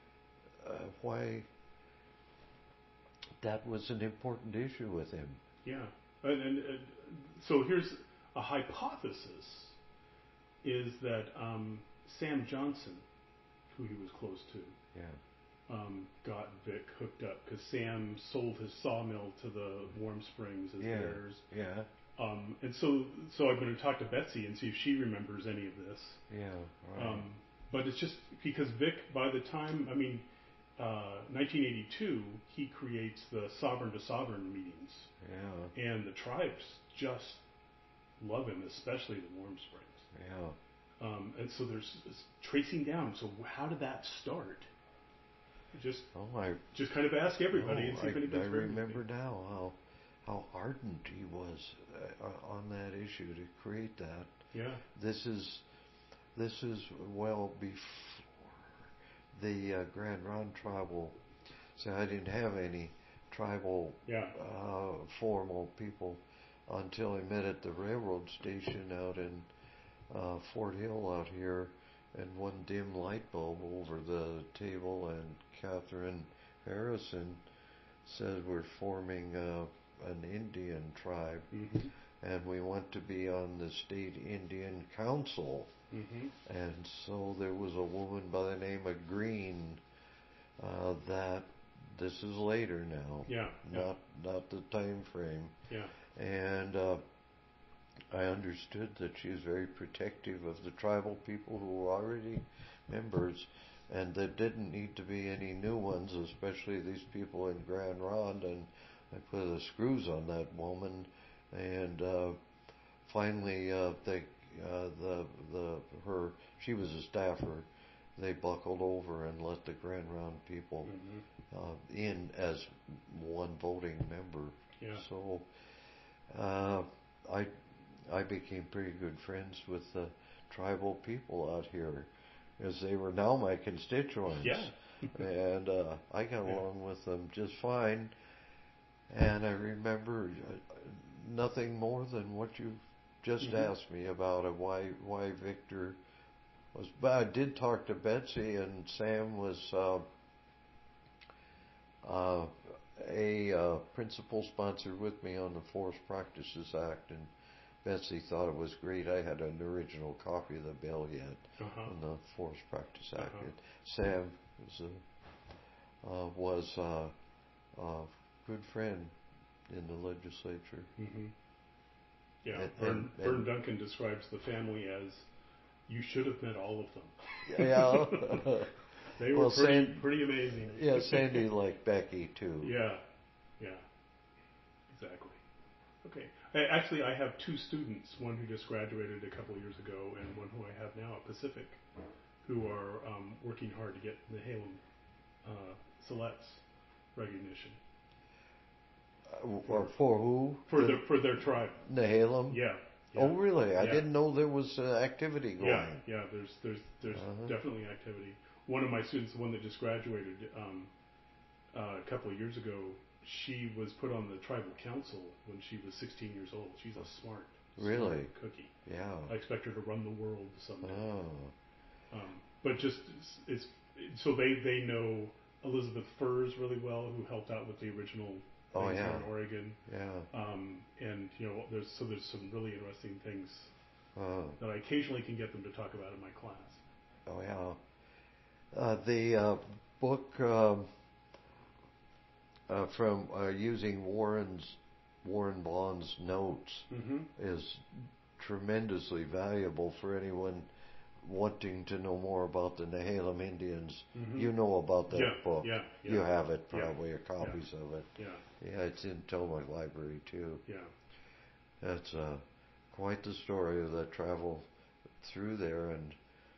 that was an important issue with him. Yeah, and so here's a hypothesis: is that Sam Johnson, who he was close to, got Vic hooked up because Sam sold his sawmill to the Warm Springs as theirs. Yeah. And so I'm going to talk to Betsy and see if she remembers any of this. Yeah. Right. But it's just because Vic, by the time 1982, he creates the sovereign to sovereign meetings. Yeah. And the tribes just love him, especially the Warm Springs. Yeah. And so there's tracing down. So how did that start? Just kind of ask everybody and see if anybody's I remember now how ardent he was on that issue to create that. Yeah. This is well before the Grand Ronde tribal. So I didn't have any tribal formal people until I met at the railroad station out in Fort Hill out here, and one dim light bulb over the table, and Catherine Harrison said we're forming an Indian tribe, and we want to be on the state Indian council. And so there was a woman by the name of Green that this is later now, not the time frame. And I understood that she was very protective of the tribal people who were already members, and there didn't need to be any new ones, especially these people in Grand Ronde. And I put the screws on that woman, and finally she was a staffer. They buckled over and let the Grand Ronde people in as one voting member. So I became pretty good friends with the tribal people out here, as they were now my constituents. And I got along with them just fine. And I remember nothing more than what you just asked me about why Victor was. But I did talk to Betsy, and Sam was a principal sponsor with me on the Forest Practices Act, and Betsy thought it was great. I had an original copy of the bill yet on the Forest Practice Act. Sam was a good friend in the legislature. Yeah, Vern Duncan describes the family as, you should have met all of them. Yeah. They were pretty amazing. Yeah, Sandy liked Becky too. Yeah, exactly. Okay. Actually, I have two students, one who just graduated a couple of years ago and one who I have now at Pacific, who are working hard to get Nehalem Selects recognition. For who? For their tribe. Nehalem? Yeah. Oh, really? I didn't know there was activity going. Yeah. There's definitely activity. One of my students, the one that just graduated a couple of years ago, she was put on the tribal council when she was 16 years old. She's a smart cookie. Yeah. I expect her to run the world someday. Oh. But just so they know Elizabeth Furs really well, who helped out with the original things here in Oregon. Yeah. And there's some really interesting things that I occasionally can get them to talk about in my class. Oh yeah. The book from using Warren Bond's notes is tremendously valuable for anyone wanting to know more about the Nehalem Indians. You know about that book. Yeah. You have it probably, or copies of it. Yeah, it's in Tillamook Library too. Yeah. That's quite the story of the travel through there, and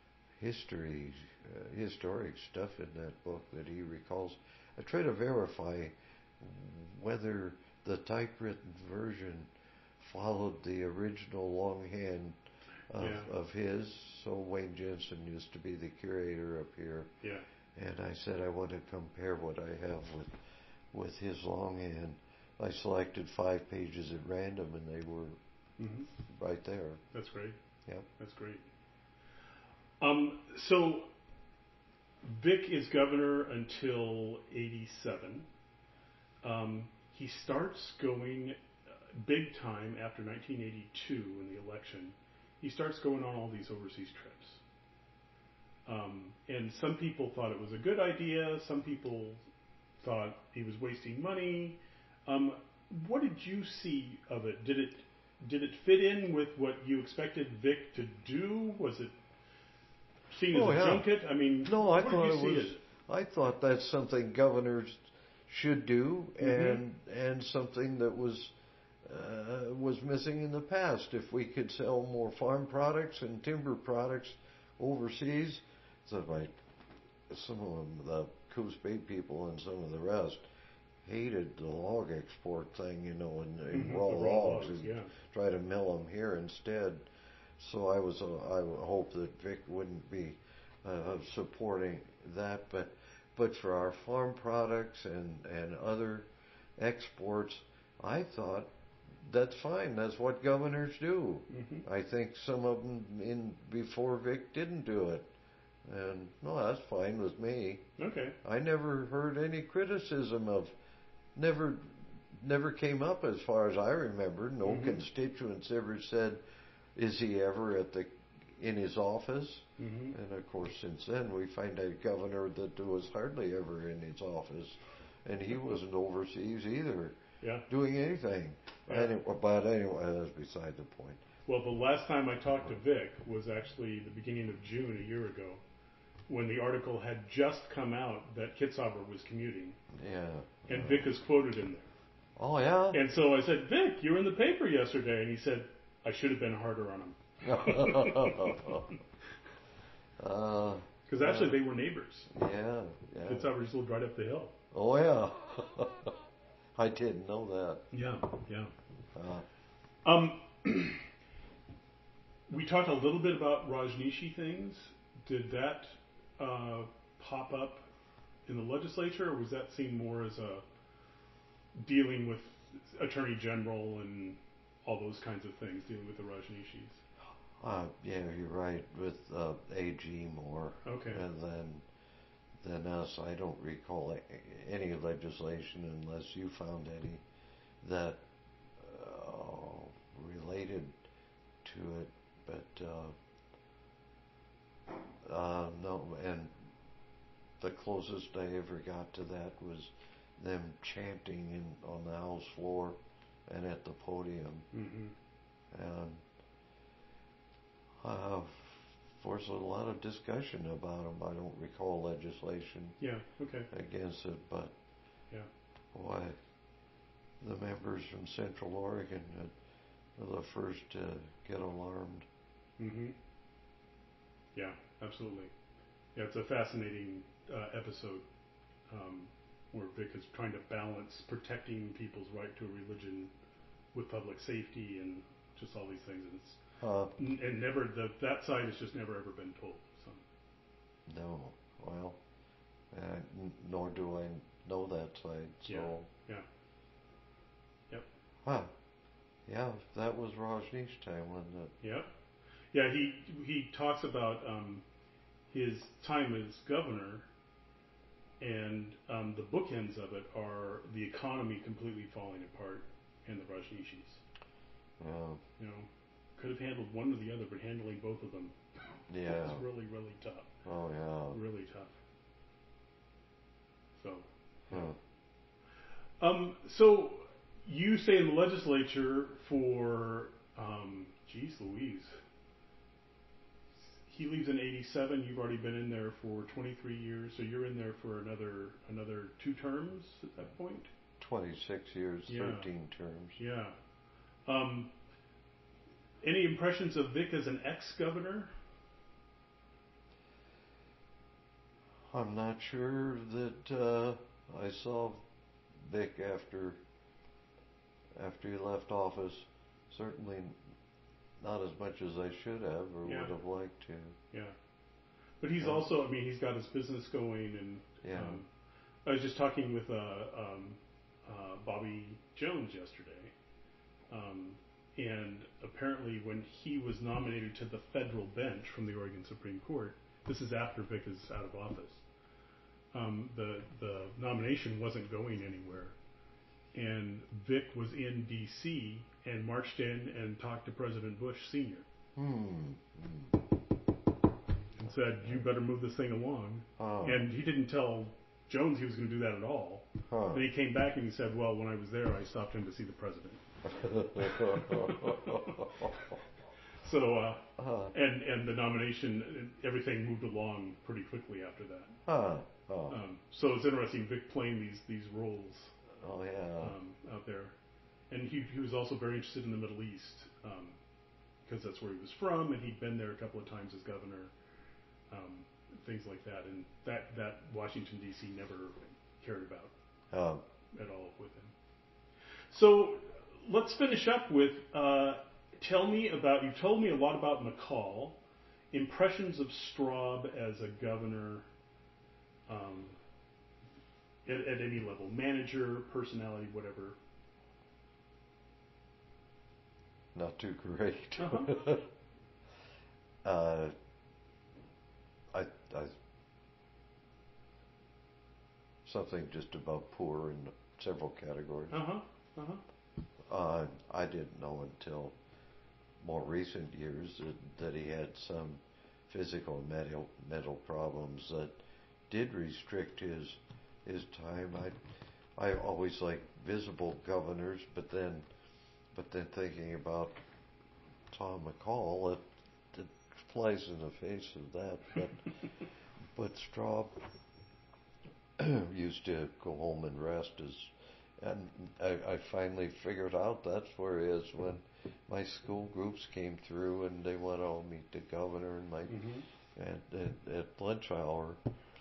historic stuff in that book that he recalls. I try to verify whether the typewritten version followed the original longhand of his. So Wayne Jensen used to be the curator up here. Yeah. And I said I want to compare what I have with his longhand. I selected 5 pages at random, and they were right there. That's great. Yep. That's great. So Vic is governor until 87. He starts going big time after 1982 in the election. He starts going on all these overseas trips. And some people thought it was a good idea. Some people thought he was wasting money. What did you see of it? Did it fit in with what you expected Vic to do? Was it seen as a junket? I mean, no, I thought that's something governors should do, and something that was missing in the past. If we could sell more farm products and timber products overseas, so like some of them, the Coos Bay people and some of the rest, hated the log export thing, and raw logs, and try to mill them here instead. So I hope that Vic wouldn't be supporting that, but for our farm products and other exports, I thought that's fine. That's what governors do. I think some of them before Vic didn't do it, and no, that's fine with me. Okay. I never heard any criticism of. Never came up as far as I remember. No constituents ever said, "Is he ever in his office?" And of course, since then we find a governor that was hardly ever in his office, and he wasn't overseas either, doing anything. But anyway, that's beside the point. Well, the last time I talked to Vic was actually the beginning of June a year ago, when the article had just come out that Kitzhaber was commuting. Yeah. And Vic is quoted in there. Oh, yeah? And so I said, Vic, you were in the paper yesterday. And he said, I should have been harder on him. Because actually they were neighbors. Yeah. Kitzhaber just lived right up the hill. Oh, yeah. I didn't know that. Yeah. We talked a little bit about Rajneeshi things. Did that pop up in the legislature, or was that seen more as dealing with Attorney General and all those kinds of things, dealing with the Rajneeshis. Yeah, you're right. With AG more, Okay. and than us. I don't recall any legislation, unless you found any, that related to it. But no, and the closest I ever got to that was them chanting on the House floor and at the podium. Mm-hmm. And forced a lot of discussion about them. I don't recall legislation Yeah. Okay. against it, but yeah, boy, the members from Central Oregon were the first to get alarmed. Mm-hmm. Yeah, absolutely. Yeah, it's a fascinating episode where Vic is trying to balance protecting people's right to a religion with public safety and just all these things, and it's and never that side has just never ever been told. So. No, well, nor do I know that side. So. Yeah. Yep. Huh. Yeah, that was Rajneesh time, wasn't it? Yep. Yeah, he talks about his time as governor, and the bookends of it are the economy completely falling apart and the Rajneeshis. Yeah. You know, could have handled one or the other, but handling both of them Yeah. was really, really tough. Oh yeah. Really tough. So. Huh. So you say in the legislature for, geez Louise. He leaves in '87. You've already been in there for 23 years, so you're in there for another 2 terms at that point. 26 years, Yeah. 13 terms. Yeah. Any impressions of Vic as an ex-governor? I'm not sure that I saw Vic after he left office. Certainly not as much as I should have or Yeah. would have liked to. Yeah. But he's also, I mean, he's got his business going, and Yeah. I was just talking with Bobby Jones yesterday, and apparently when he was nominated to the federal bench from the Oregon Supreme Court, this is after Vic is out of office, the nomination wasn't going anywhere. And Vic was in D.C. and marched in and talked to President Bush Sr. And said, "You better move this thing along." And he didn't tell Jones he was going to do that at all. Then he came back and he said, "Well, when I was there, I stopped in to see the president." So, and the nomination, everything moved along pretty quickly after that. So it's interesting, Vic playing these roles. Oh yeah. Out there, and he was also very interested in the Middle East because that's where he was from, and he'd been there a couple of times as governor, things like that, and that Washington D.C. never cared about at all with him. So let's finish up with tell me about, you told me a lot about McCall, impressions of Straub as a governor. At any level, manager, personality, whatever. Not too great. Uh-huh. I something just above poor in several categories. I didn't know until more recent years that he had some physical and mental problems that did restrict his time. I always liked visible governors, but then thinking about Tom McCall, it flies in the face of that. But Straub used to go home and rest, and I finally figured out that's where he is when my school groups came through and they went to meet the governor and at lunch hour,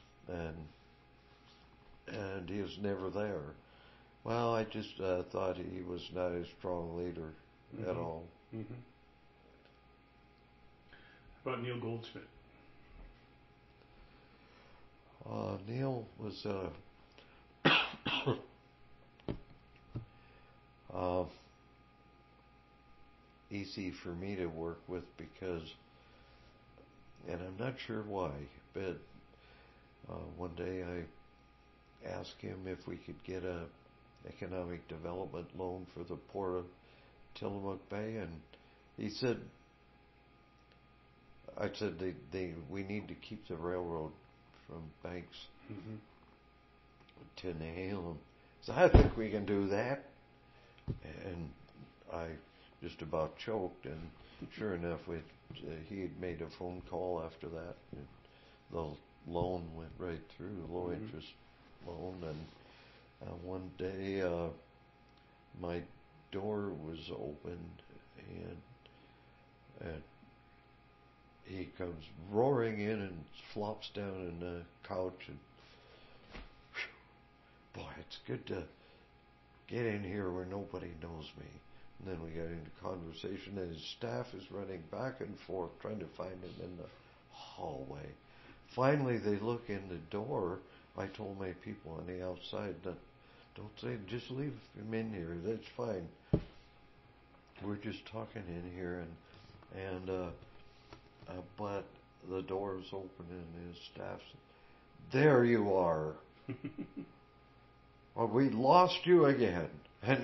and he was never there. Well, I just thought he was not a strong leader at all. How about Neil Goldschmidt? Neil was uh, easy for me to work with because, and I'm not sure why, but one day I asked him if we could get a economic development loan for the port of Tillamook Bay, and he said, I said we need to keep the railroad from Banks to Nehalem. So I think we can do that, and I just about choked. And sure enough, he had made a phone call after that. And the loan went right through, low interest loan, and one day my door was opened, and he comes roaring in and flops down in the couch, and boy, it's good to get in here where nobody knows me. And then we got into conversation, and his staff is running back and forth trying to find him in the hallway. Finally, they look in the door. I told my people on the outside that don't say, just leave him in here. That's fine. We're just talking in here, and but the door is open, and his staff said, "There you are." Well, we lost you again. And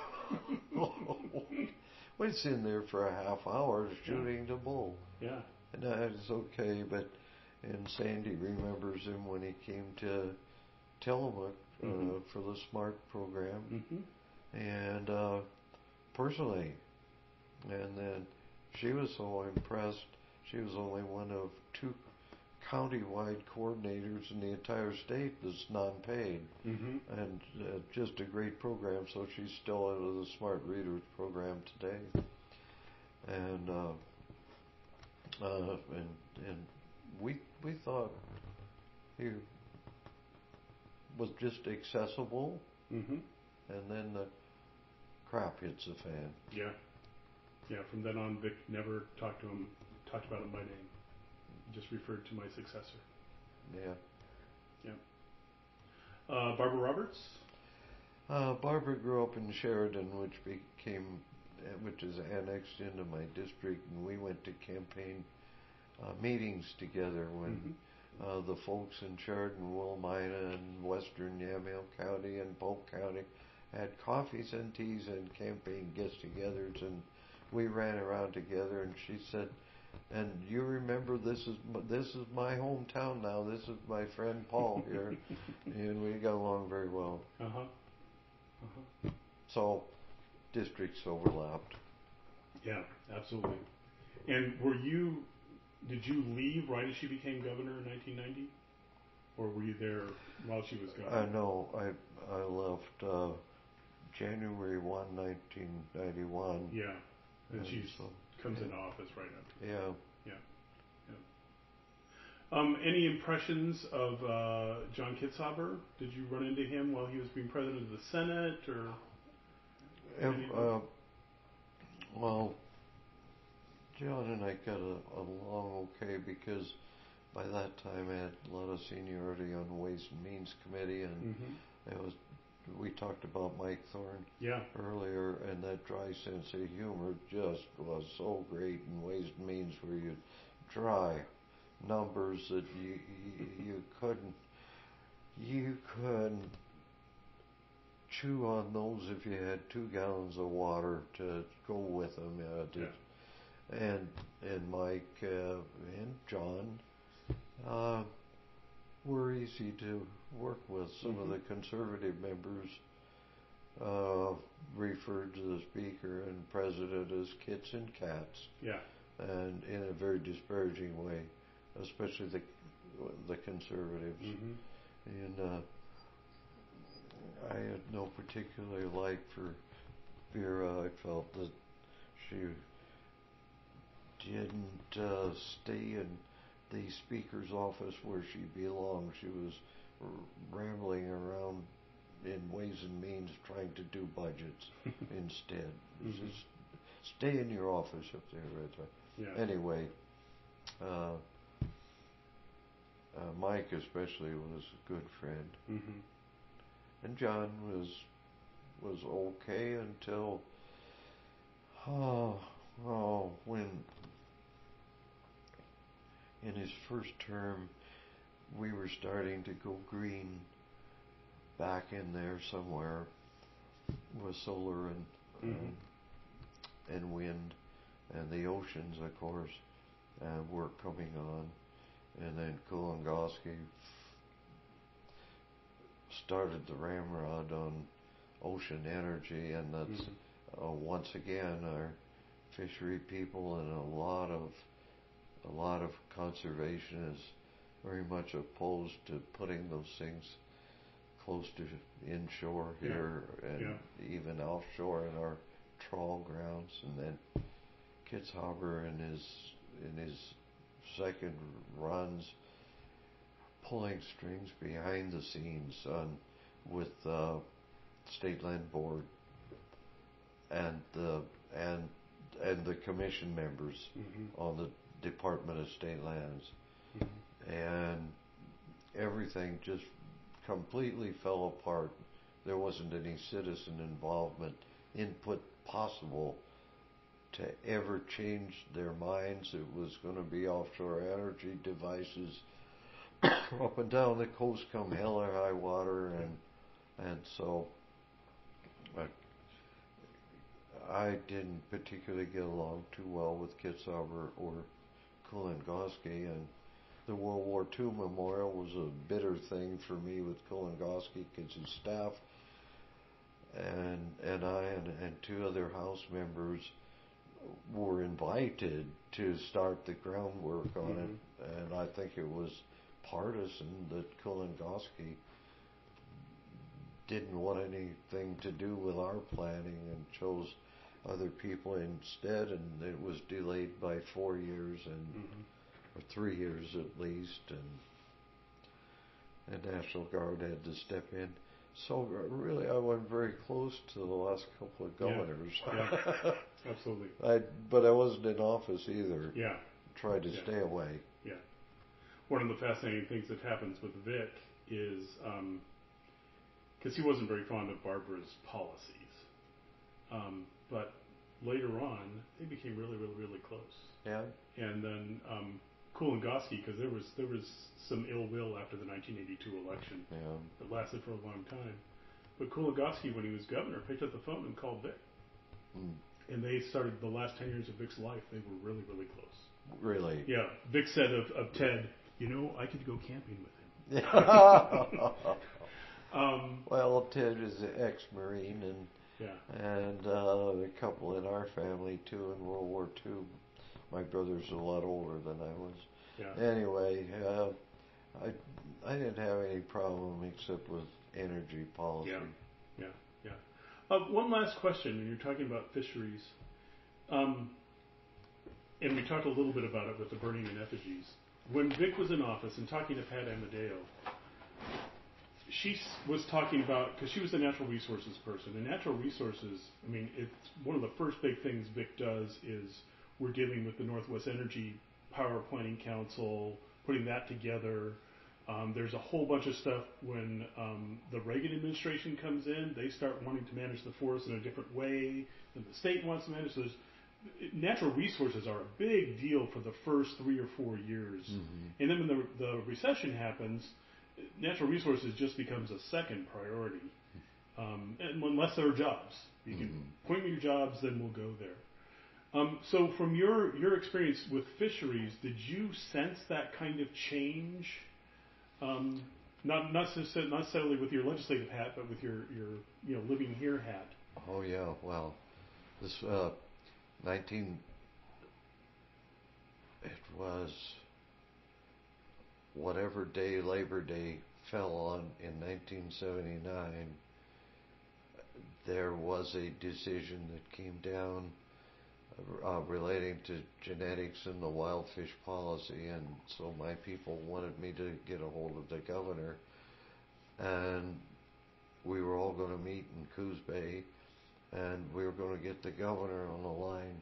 we'd in there for a half hour shooting the bull. Yeah. And it's okay, and Sandy remembers him when he came to Tillamook for the SMART program, and personally, and then she was so impressed. She was only one of 2 county-wide coordinators in the entire state that's non-paid, and just a great program. So she's still out of the Smart Readers program today, and we thought he was just accessible, and then the crap hits the fan. Yeah. From then on, Vic never talked about him by name. Just referred to my successor. Yeah. Barbara Roberts? Barbara grew up in Sheridan, which is annexed into my district, and we went to campaign meetings together when the folks in Sheridan, Wilmina, and Western Yamhill County and Polk County had coffees and teas and campaign get-togethers, and we ran around together. And she said, "And you remember, this is my hometown now. This is my friend Paul here," and we got along very well. So districts overlapped. Yeah, absolutely. And did you leave right as she became governor in 1990, or were you there while she was governor? No, I left January 1, 1991. Yeah, and she comes into office right after. Yeah. Any impressions of John Kitzhaber? Did you run into him while he was being president of the Senate, or? Well, John and I got along okay because by that time I had a lot of seniority on the Ways and Means Committee, and we talked about Mike Thorne earlier, and that dry sense of humor just was so great in Ways and Means, where you dry numbers that you couldn't chew on those if you had 2 gallons of water to go with them. And Mike and John were easy to work with. Some of the conservative members referred to the speaker and president as kits and cats. Yeah. And in a very disparaging way, especially the conservatives. And I had no particular like for Vera. I felt that she didn't stay in the speaker's office where she belonged. She was rambling around in Ways and Means trying to do budgets instead. Just stay in your office up there. Right? Anyway, Mike especially was a good friend. And John was was okay until when in his first term we were starting to go green back in there somewhere with solar and wind and the oceans, of course, were coming on, and then Kulongoski started the ramrod on ocean energy, and that's once again our fishery people and a lot of conservation is very much opposed to putting those things close to inshore here and even offshore in our trawl grounds. And then Kitzhaber in his second runs pulling strings behind the scenes with State Land Board and the commission members on the Department of State Lands, and everything just completely fell apart. There wasn't any citizen input possible to ever change their minds. It was going to be offshore energy devices up and down the coast come hell or high water, and so I didn't particularly get along too well with Kitzhaber or Kulongoski, and the World War II memorial was a bitter thing for me with Kulongoski because his staff and I and two other House members were invited to start the groundwork on it, and I think it was partisan that Kulongoski didn't want anything to do with our planning and chose other people instead, and it was delayed by 4 years or 3 years at least, and National Guard had to step in. So really, I went very close to the last couple of governors. Yeah, absolutely. But I wasn't in office either. Yeah. Tried to stay away. Yeah. One of the fascinating things that happens with Vic is, because he wasn't very fond of Barbara's policies, but later on, they became really, really, really close. Yeah. And then Kulongoski, because there was some ill will after the 1982 election that lasted for a long time. But Kulongoski, when he was governor, picked up the phone and called Vic. And they started the last 10 years of Vic's life. They were really, really close. Really? Yeah. Vic said of Ted, I could go camping with him. Well, Ted is an ex-Marine, and a couple in our family too in World War II. My brother's a lot older than I was. Yeah. Anyway, I didn't have any problem except with energy policy. Yeah. One last question, and you're talking about fisheries, and we talked a little bit about it with the burning in effigies. When Vic was in office and talking to Pat Amadeo, she was talking about, because she was the natural resources person, and natural resources, it's one of the first big things Vic does is we're dealing with the Northwest Energy Power Planning Council, putting that together. There's a whole bunch of stuff when the Reagan administration comes in, they start wanting to manage the forest in a different way than the state wants to manage. So natural resources are a big deal for the first 3 or 4 years. And then when the recession happens, natural resources just becomes a second priority. And unless there are jobs. You can point me to jobs, then we'll go there. So from your experience with fisheries, did you sense that kind of change? Not necessarily with your legislative hat, but with your living here hat. Oh yeah, well, this it was whatever day Labor Day fell on in 1979. There was a decision that came down relating to genetics and the wild fish policy, and so my people wanted me to get a hold of the governor, and we were all going to meet in Coos Bay, and we were going to get the governor on the line,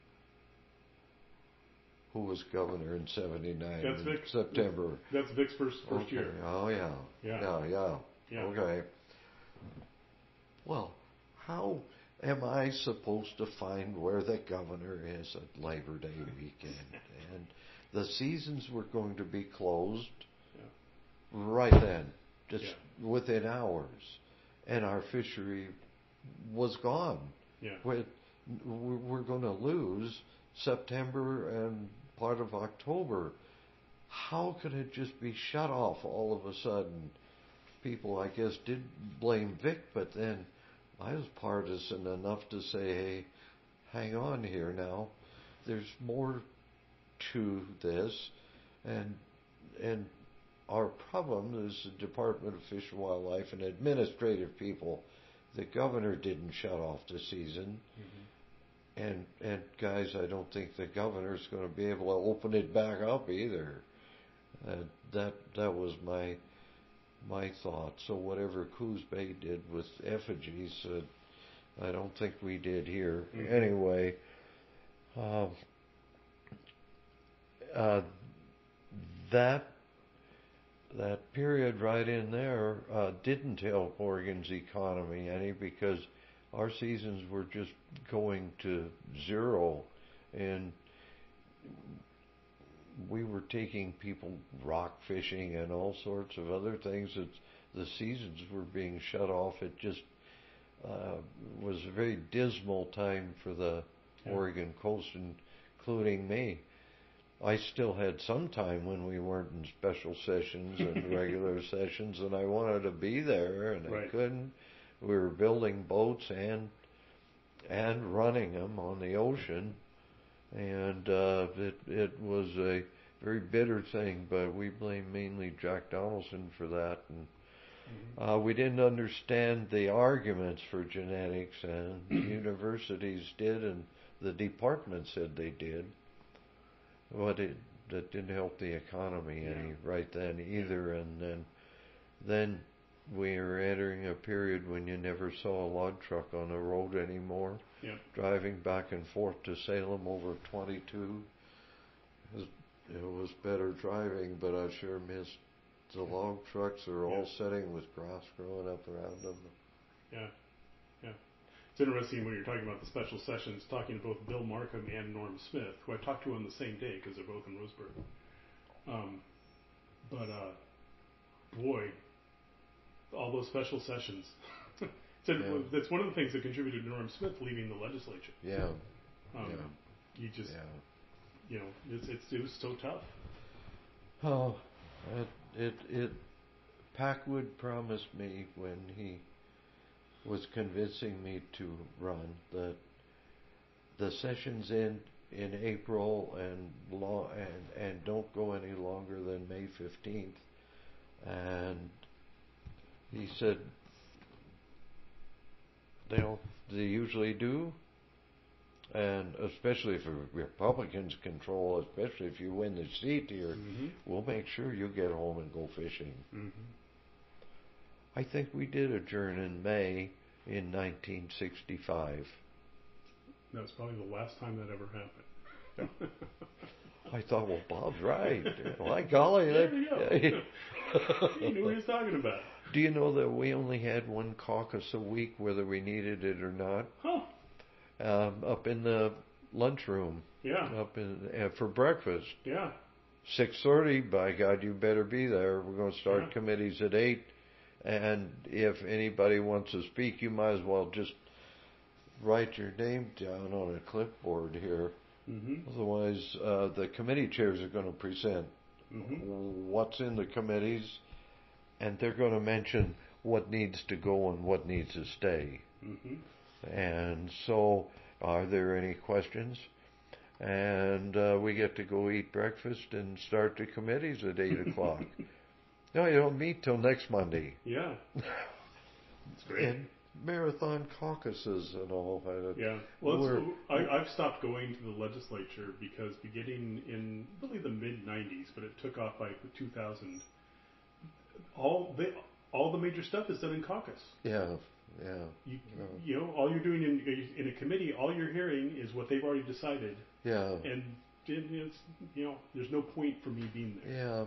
who was governor in 79 in September. That's Vic's first year. Oh yeah. Yeah. Okay. Well, how am I supposed to find where the governor is at Labor Day weekend? And the seasons were going to be closed right then, just within hours, and our fishery was gone. Yeah. We're going to lose September and part of October. How could it just be shut off all of a sudden? People, I guess, did blame Vic, but then I was partisan enough to say, hey, hang on here now. There's more to this, and our problem is the Department of Fish and Wildlife and administrative people. The governor didn't shut off the season. Mm-hmm. And guys, I don't think the governor's going to be able to open it back up either. That was my thought. So whatever Coos Bay did with effigies, I don't think we did here. Mm-hmm. Anyway, that period right in there didn't help Oregon's economy any, because our seasons were just going to zero, and we were taking people rock fishing and all sorts of other things. The seasons were being shut off. It just was a very dismal time for the Oregon coast, including me. I still had some time when we weren't in special sessions and regular sessions, and I wanted to be there, and I couldn't. We were building boats and running them on the ocean, and it was a very bitter thing, but we blame mainly Jack Donaldson for that. And we didn't understand the arguments for genetics, and the universities did, and the department said they did. But that didn't help the economy any right then either. And then we were entering a period when you never saw a log truck on the road anymore. Yeah. Driving back and forth to Salem over 22, it was better driving, but I sure missed the log trucks. Are all sitting with grass growing up around them. Yeah. It's interesting when you're talking about the special sessions, talking to both Bill Markham and Norm Smith, who I talked to on the same day because they're both in Roseburg. Boy, all those special sessions. That's one of the things that contributed to Norm Smith leaving the legislature. You just, it was so tough. Oh, Packwood promised me when he was convincing me to run that the sessions end in April and don't go any longer than May 15th. And he said they usually do, and especially if Republicans control, especially if you win the seat here, we'll make sure you get home and go fishing. I think we did adjourn in May in 1965. That's probably the last time that ever happened. I thought, well, Bob's right. My golly. There we go. He knew what he was talking about. Do you know that we only had one caucus a week, whether we needed it or not? Huh. Up in the lunchroom. Yeah. Up in for breakfast. Yeah. 6:30. By God, you better be there. We're going to start committees at 8. And if anybody wants to speak, you might as well just write your name down on a clipboard here. Otherwise, the committee chairs are going to present what's in the committees, and they're going to mention what needs to go and what needs to stay. And so, are there any questions? And we get to go eat breakfast and start the committees at 8 o'clock. No, you don't meet till next Monday. Yeah. That's great. And marathon caucuses and all that. Yeah. Well, I've stopped going to the legislature because beginning in really the mid-90s, but it took off by 2000, all the major stuff is done in caucus. Yeah. You know, all you're doing in a committee, all you're hearing is what they've already decided. Yeah. And it's, there's no point for me being there. Yeah.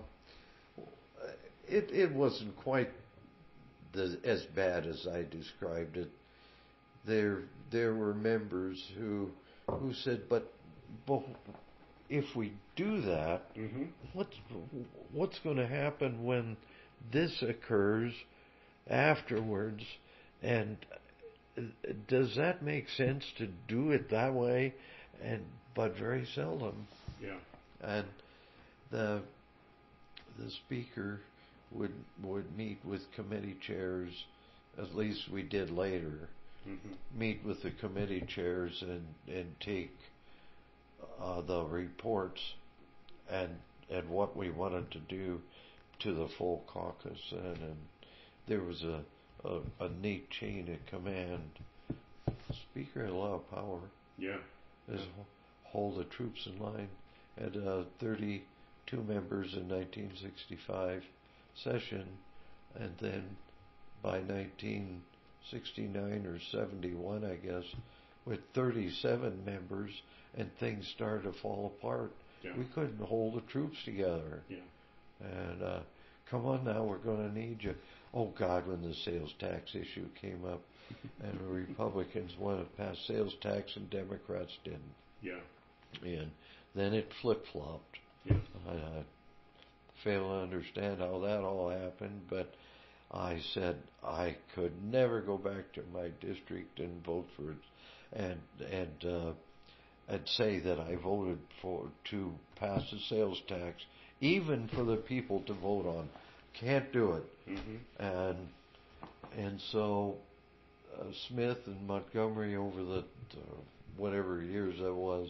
It wasn't quite as bad as I described it. there were members who said, but if we do that, Mm-hmm. what's going to happen when this occurs afterwards? And does that make sense to do it that way? But very seldom. Yeah. And the speaker would meet with committee chairs, at least we did later, Mm-hmm. meet with the committee chairs and take the reports and what we wanted to do to the full caucus. And there was a neat chain of command. The speaker had a lot of power. Yeah. Just hold the troops in line. Had 32 members in 1965 session, and then by 1969 or 71, I guess, with 37 members, and things started to fall apart. Yeah. We couldn't hold the troops together. Yeah. And come on now, we're going to need you. Oh God, when the sales tax issue came up, and the Republicans wanted to pass sales tax and Democrats didn't. Yeah. And then it flip-flopped. Yeah. I fail to understand how that all happened, but I said I could never go back to my district and vote for it, and say that I voted to pass the sales tax, even for the people to vote on. Can't do it. Mm-hmm. And so Smith and Montgomery over the whatever years that was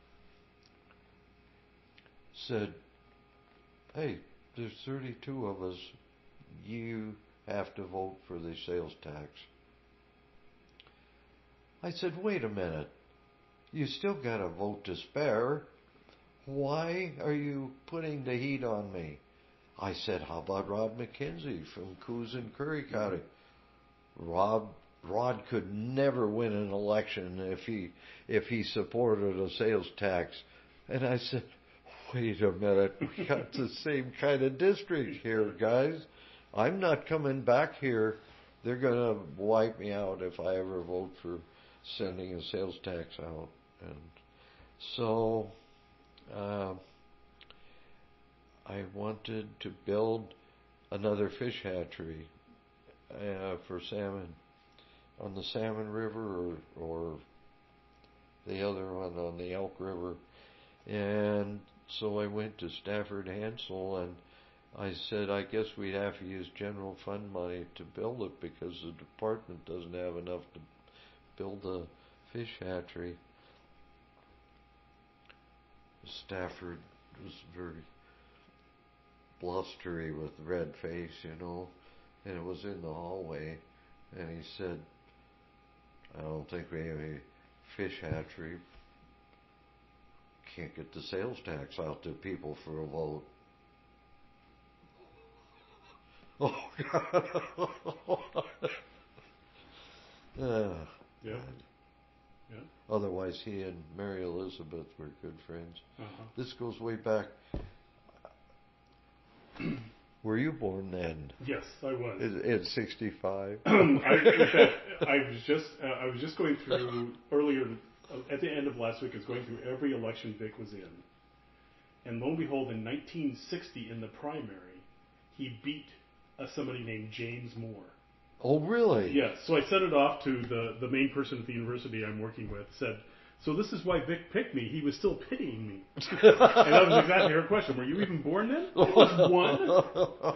said, hey, there's 32 of us. You have to vote for the sales tax. I said, wait a minute. You still got a vote to spare. Why are you putting the heat on me? I said, how about Rod McKenzie from Coos and Curry County? Rod could never win an election if he supported a sales tax. And I said, wait a minute, we got the same kind of district here, guys. I'm not coming back here. They're going to wipe me out if I ever vote for sending a sales tax out. And so I wanted to build another fish hatchery for salmon on the Salmon River or the other one on the Elk River. And so I went to Stafford Hansel and I said, I guess we'd have to use general fund money to build it because the department doesn't have enough to build a fish hatchery. Stafford was very blustery with red face, and it was in the hallway. And he said, I don't think we have any fish hatchery. Can't get the sales tax out to people for a vote. Oh, God. Yeah. Yeah. Otherwise, he and Mary Elizabeth were good friends. Uh-huh. This goes way back. Were you born then? Yes, I was. In 65? I was just going through earlier, at the end of last week, I was going through every election Vic was in. And lo and behold, in 1960, in the primary, he beat somebody named James Moore. Oh, really? Yes. So I sent it off to the main person at the university I'm working with, said, so this is why Vic picked me. He was still pitying me. And that was exactly her question. Were you even born then? It was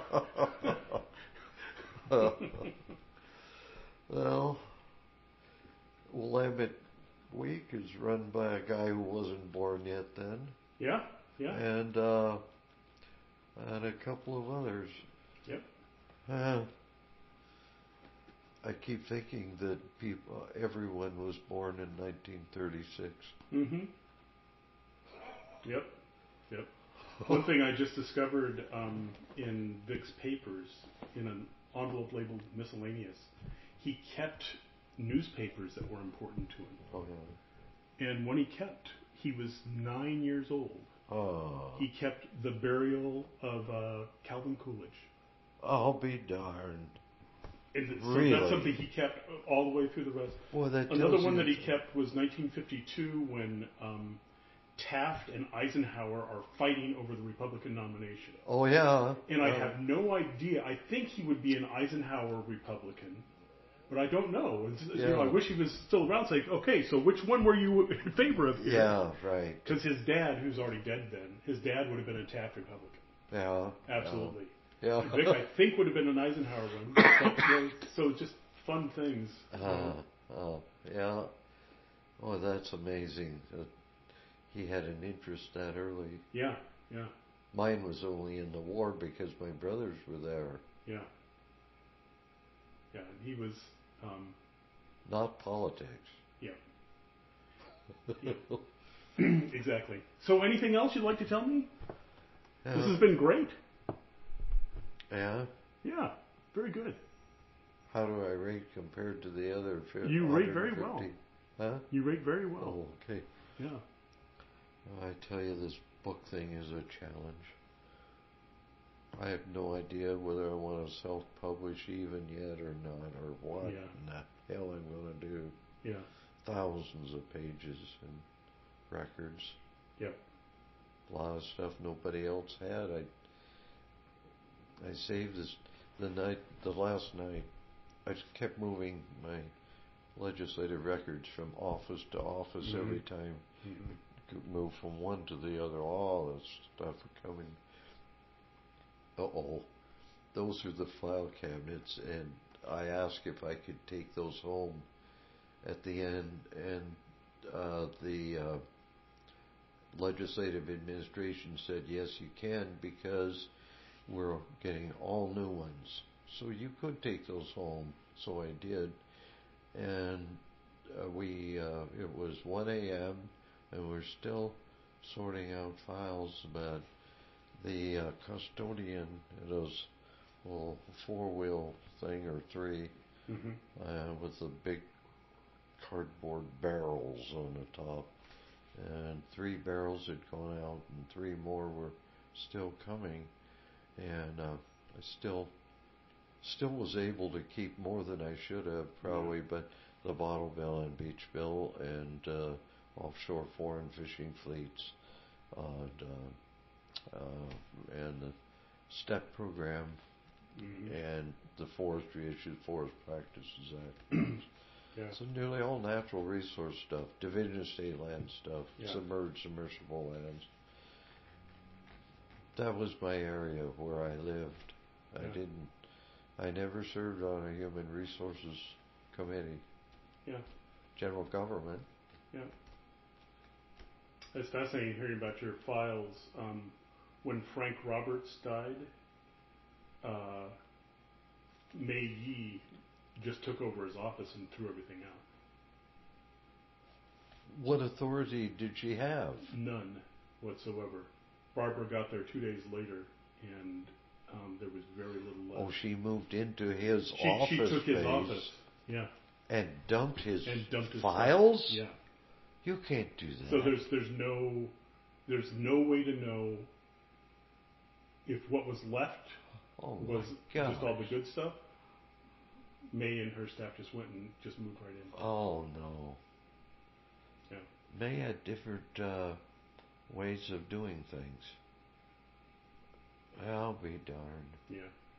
one. Well, Willamette Week is run by a guy who wasn't born yet then. Yeah, yeah. And a couple of others. Yep. I keep thinking that everyone was born in 1936. Mm-hmm. Yep. Yep. One thing I just discovered in Vic's papers, in an envelope labeled miscellaneous, he kept newspapers that were important to him. Oh, yeah. And when he was 9 years old. Oh. He kept the burial of Calvin Coolidge. I'll be darned. So Really? that's something he kept all the way through the rest. Well, that Another tells one you that he kept was 1952 when Taft and Eisenhower are fighting over the Republican nomination. Oh, yeah. And I have no idea. I think he would be an Eisenhower Republican, but I don't know. You know, I wish he was still around saying, okay, so which one were you in favor of here? Yeah, right. Because his dad, who's already dead then, his dad would have been a Taft Republican. Yeah. Absolutely. Yeah. Vic, I think, would have been an Eisenhower one. But, you know, so just fun things. Yeah. Oh, that's amazing. He had an interest that early. Yeah. Mine was only in the war because my brothers were there. Yeah. And he was... Not politics. Yeah. Exactly. So anything else you'd like to tell me? Yeah. This has been great. Yeah? Yeah. Very good. How do I rate compared to the other 50? You rate very well. Huh? You rate very well. Oh, okay. Yeah. Well, I tell you, this book thing is a challenge. I have no idea whether I want to self-publish even yet or not, or what in the hell I'm going to do. Yeah. Thousands of pages and records. Yep. A lot of stuff nobody else had. I saved this the last night. I just kept moving my legislative records from office to office every time. Could move from one to the other. All this stuff coming. Those are the file cabinets, and I asked if I could take those home at the end, and the legislative administration said yes, you can, because we're getting all new ones. So you could take those home. So I did, and it was 1 a.m. and we're still sorting out files, but the custodian, those little four-wheel thing or three, with the big cardboard barrels on the top, and 3 barrels had gone out and 3 more were still coming, and I still was able to keep more than I should have probably, but the bottle bill and beach bill and offshore foreign fishing fleets and the STEP program and the Forestry Issues Forest Practices Act. So nearly all natural resource stuff, Division of State Land stuff, submerged, submersible lands. That was my area where I lived. I never served on a human resources committee. Yeah. General government. Yeah. It's fascinating hearing about your files. When Frank Roberts died, Mei Yi just took over his office and threw everything out. What authority did she have? None whatsoever. Barbara got there 2 days later, and there was very little left. Oh, she moved into his office. She took his office. Yeah. And dumped his files? Stuff. Yeah. You can't do that. So there's no way to know if what was left was just all the good stuff. May and her staff just went and just moved right in. Oh no. Yeah. May had different ways of doing things. I'll be darned. Yeah.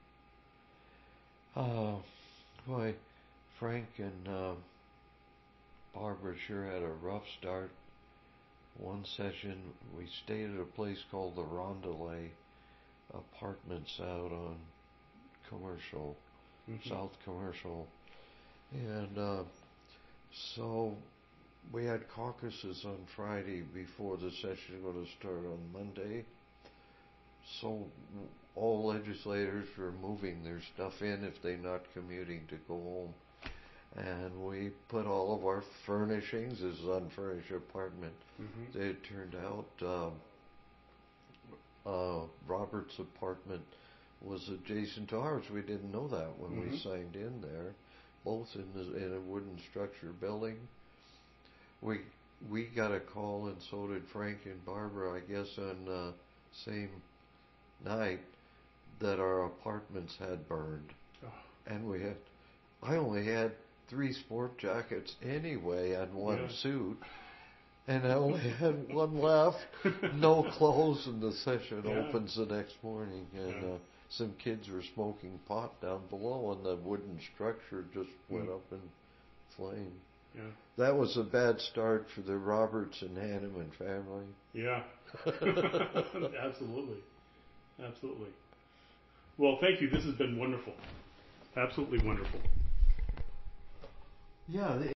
Boy, Frank and Barbara sure had a rough start. One session, we stayed at a place called the Rondelay Apartments out on Commercial, South Commercial. And so we had caucuses on Friday before the session was going to start on Monday. So all legislators were moving their stuff in if they're not commuting to go home. And we put all of our furnishings, this is an unfurnished apartment. It turned out Robert's apartment was adjacent to ours. We didn't know that when we signed in there, both in a wooden structure building. We got a call, and so did Frank and Barbara, I guess, on same night, that our apartments had burned. And we had I only had 3 sport jackets anyway and one Yeah. suit. And I only had one left. No clothes, and the session Yeah. opens the next morning. And some kids were smoking pot down below, and the wooden structure just went up in flame. Yeah. That was a bad start for the Roberts and Hanneman family. Yeah. Absolutely. Absolutely. Well, thank you. This has been wonderful. Absolutely wonderful. Yeah.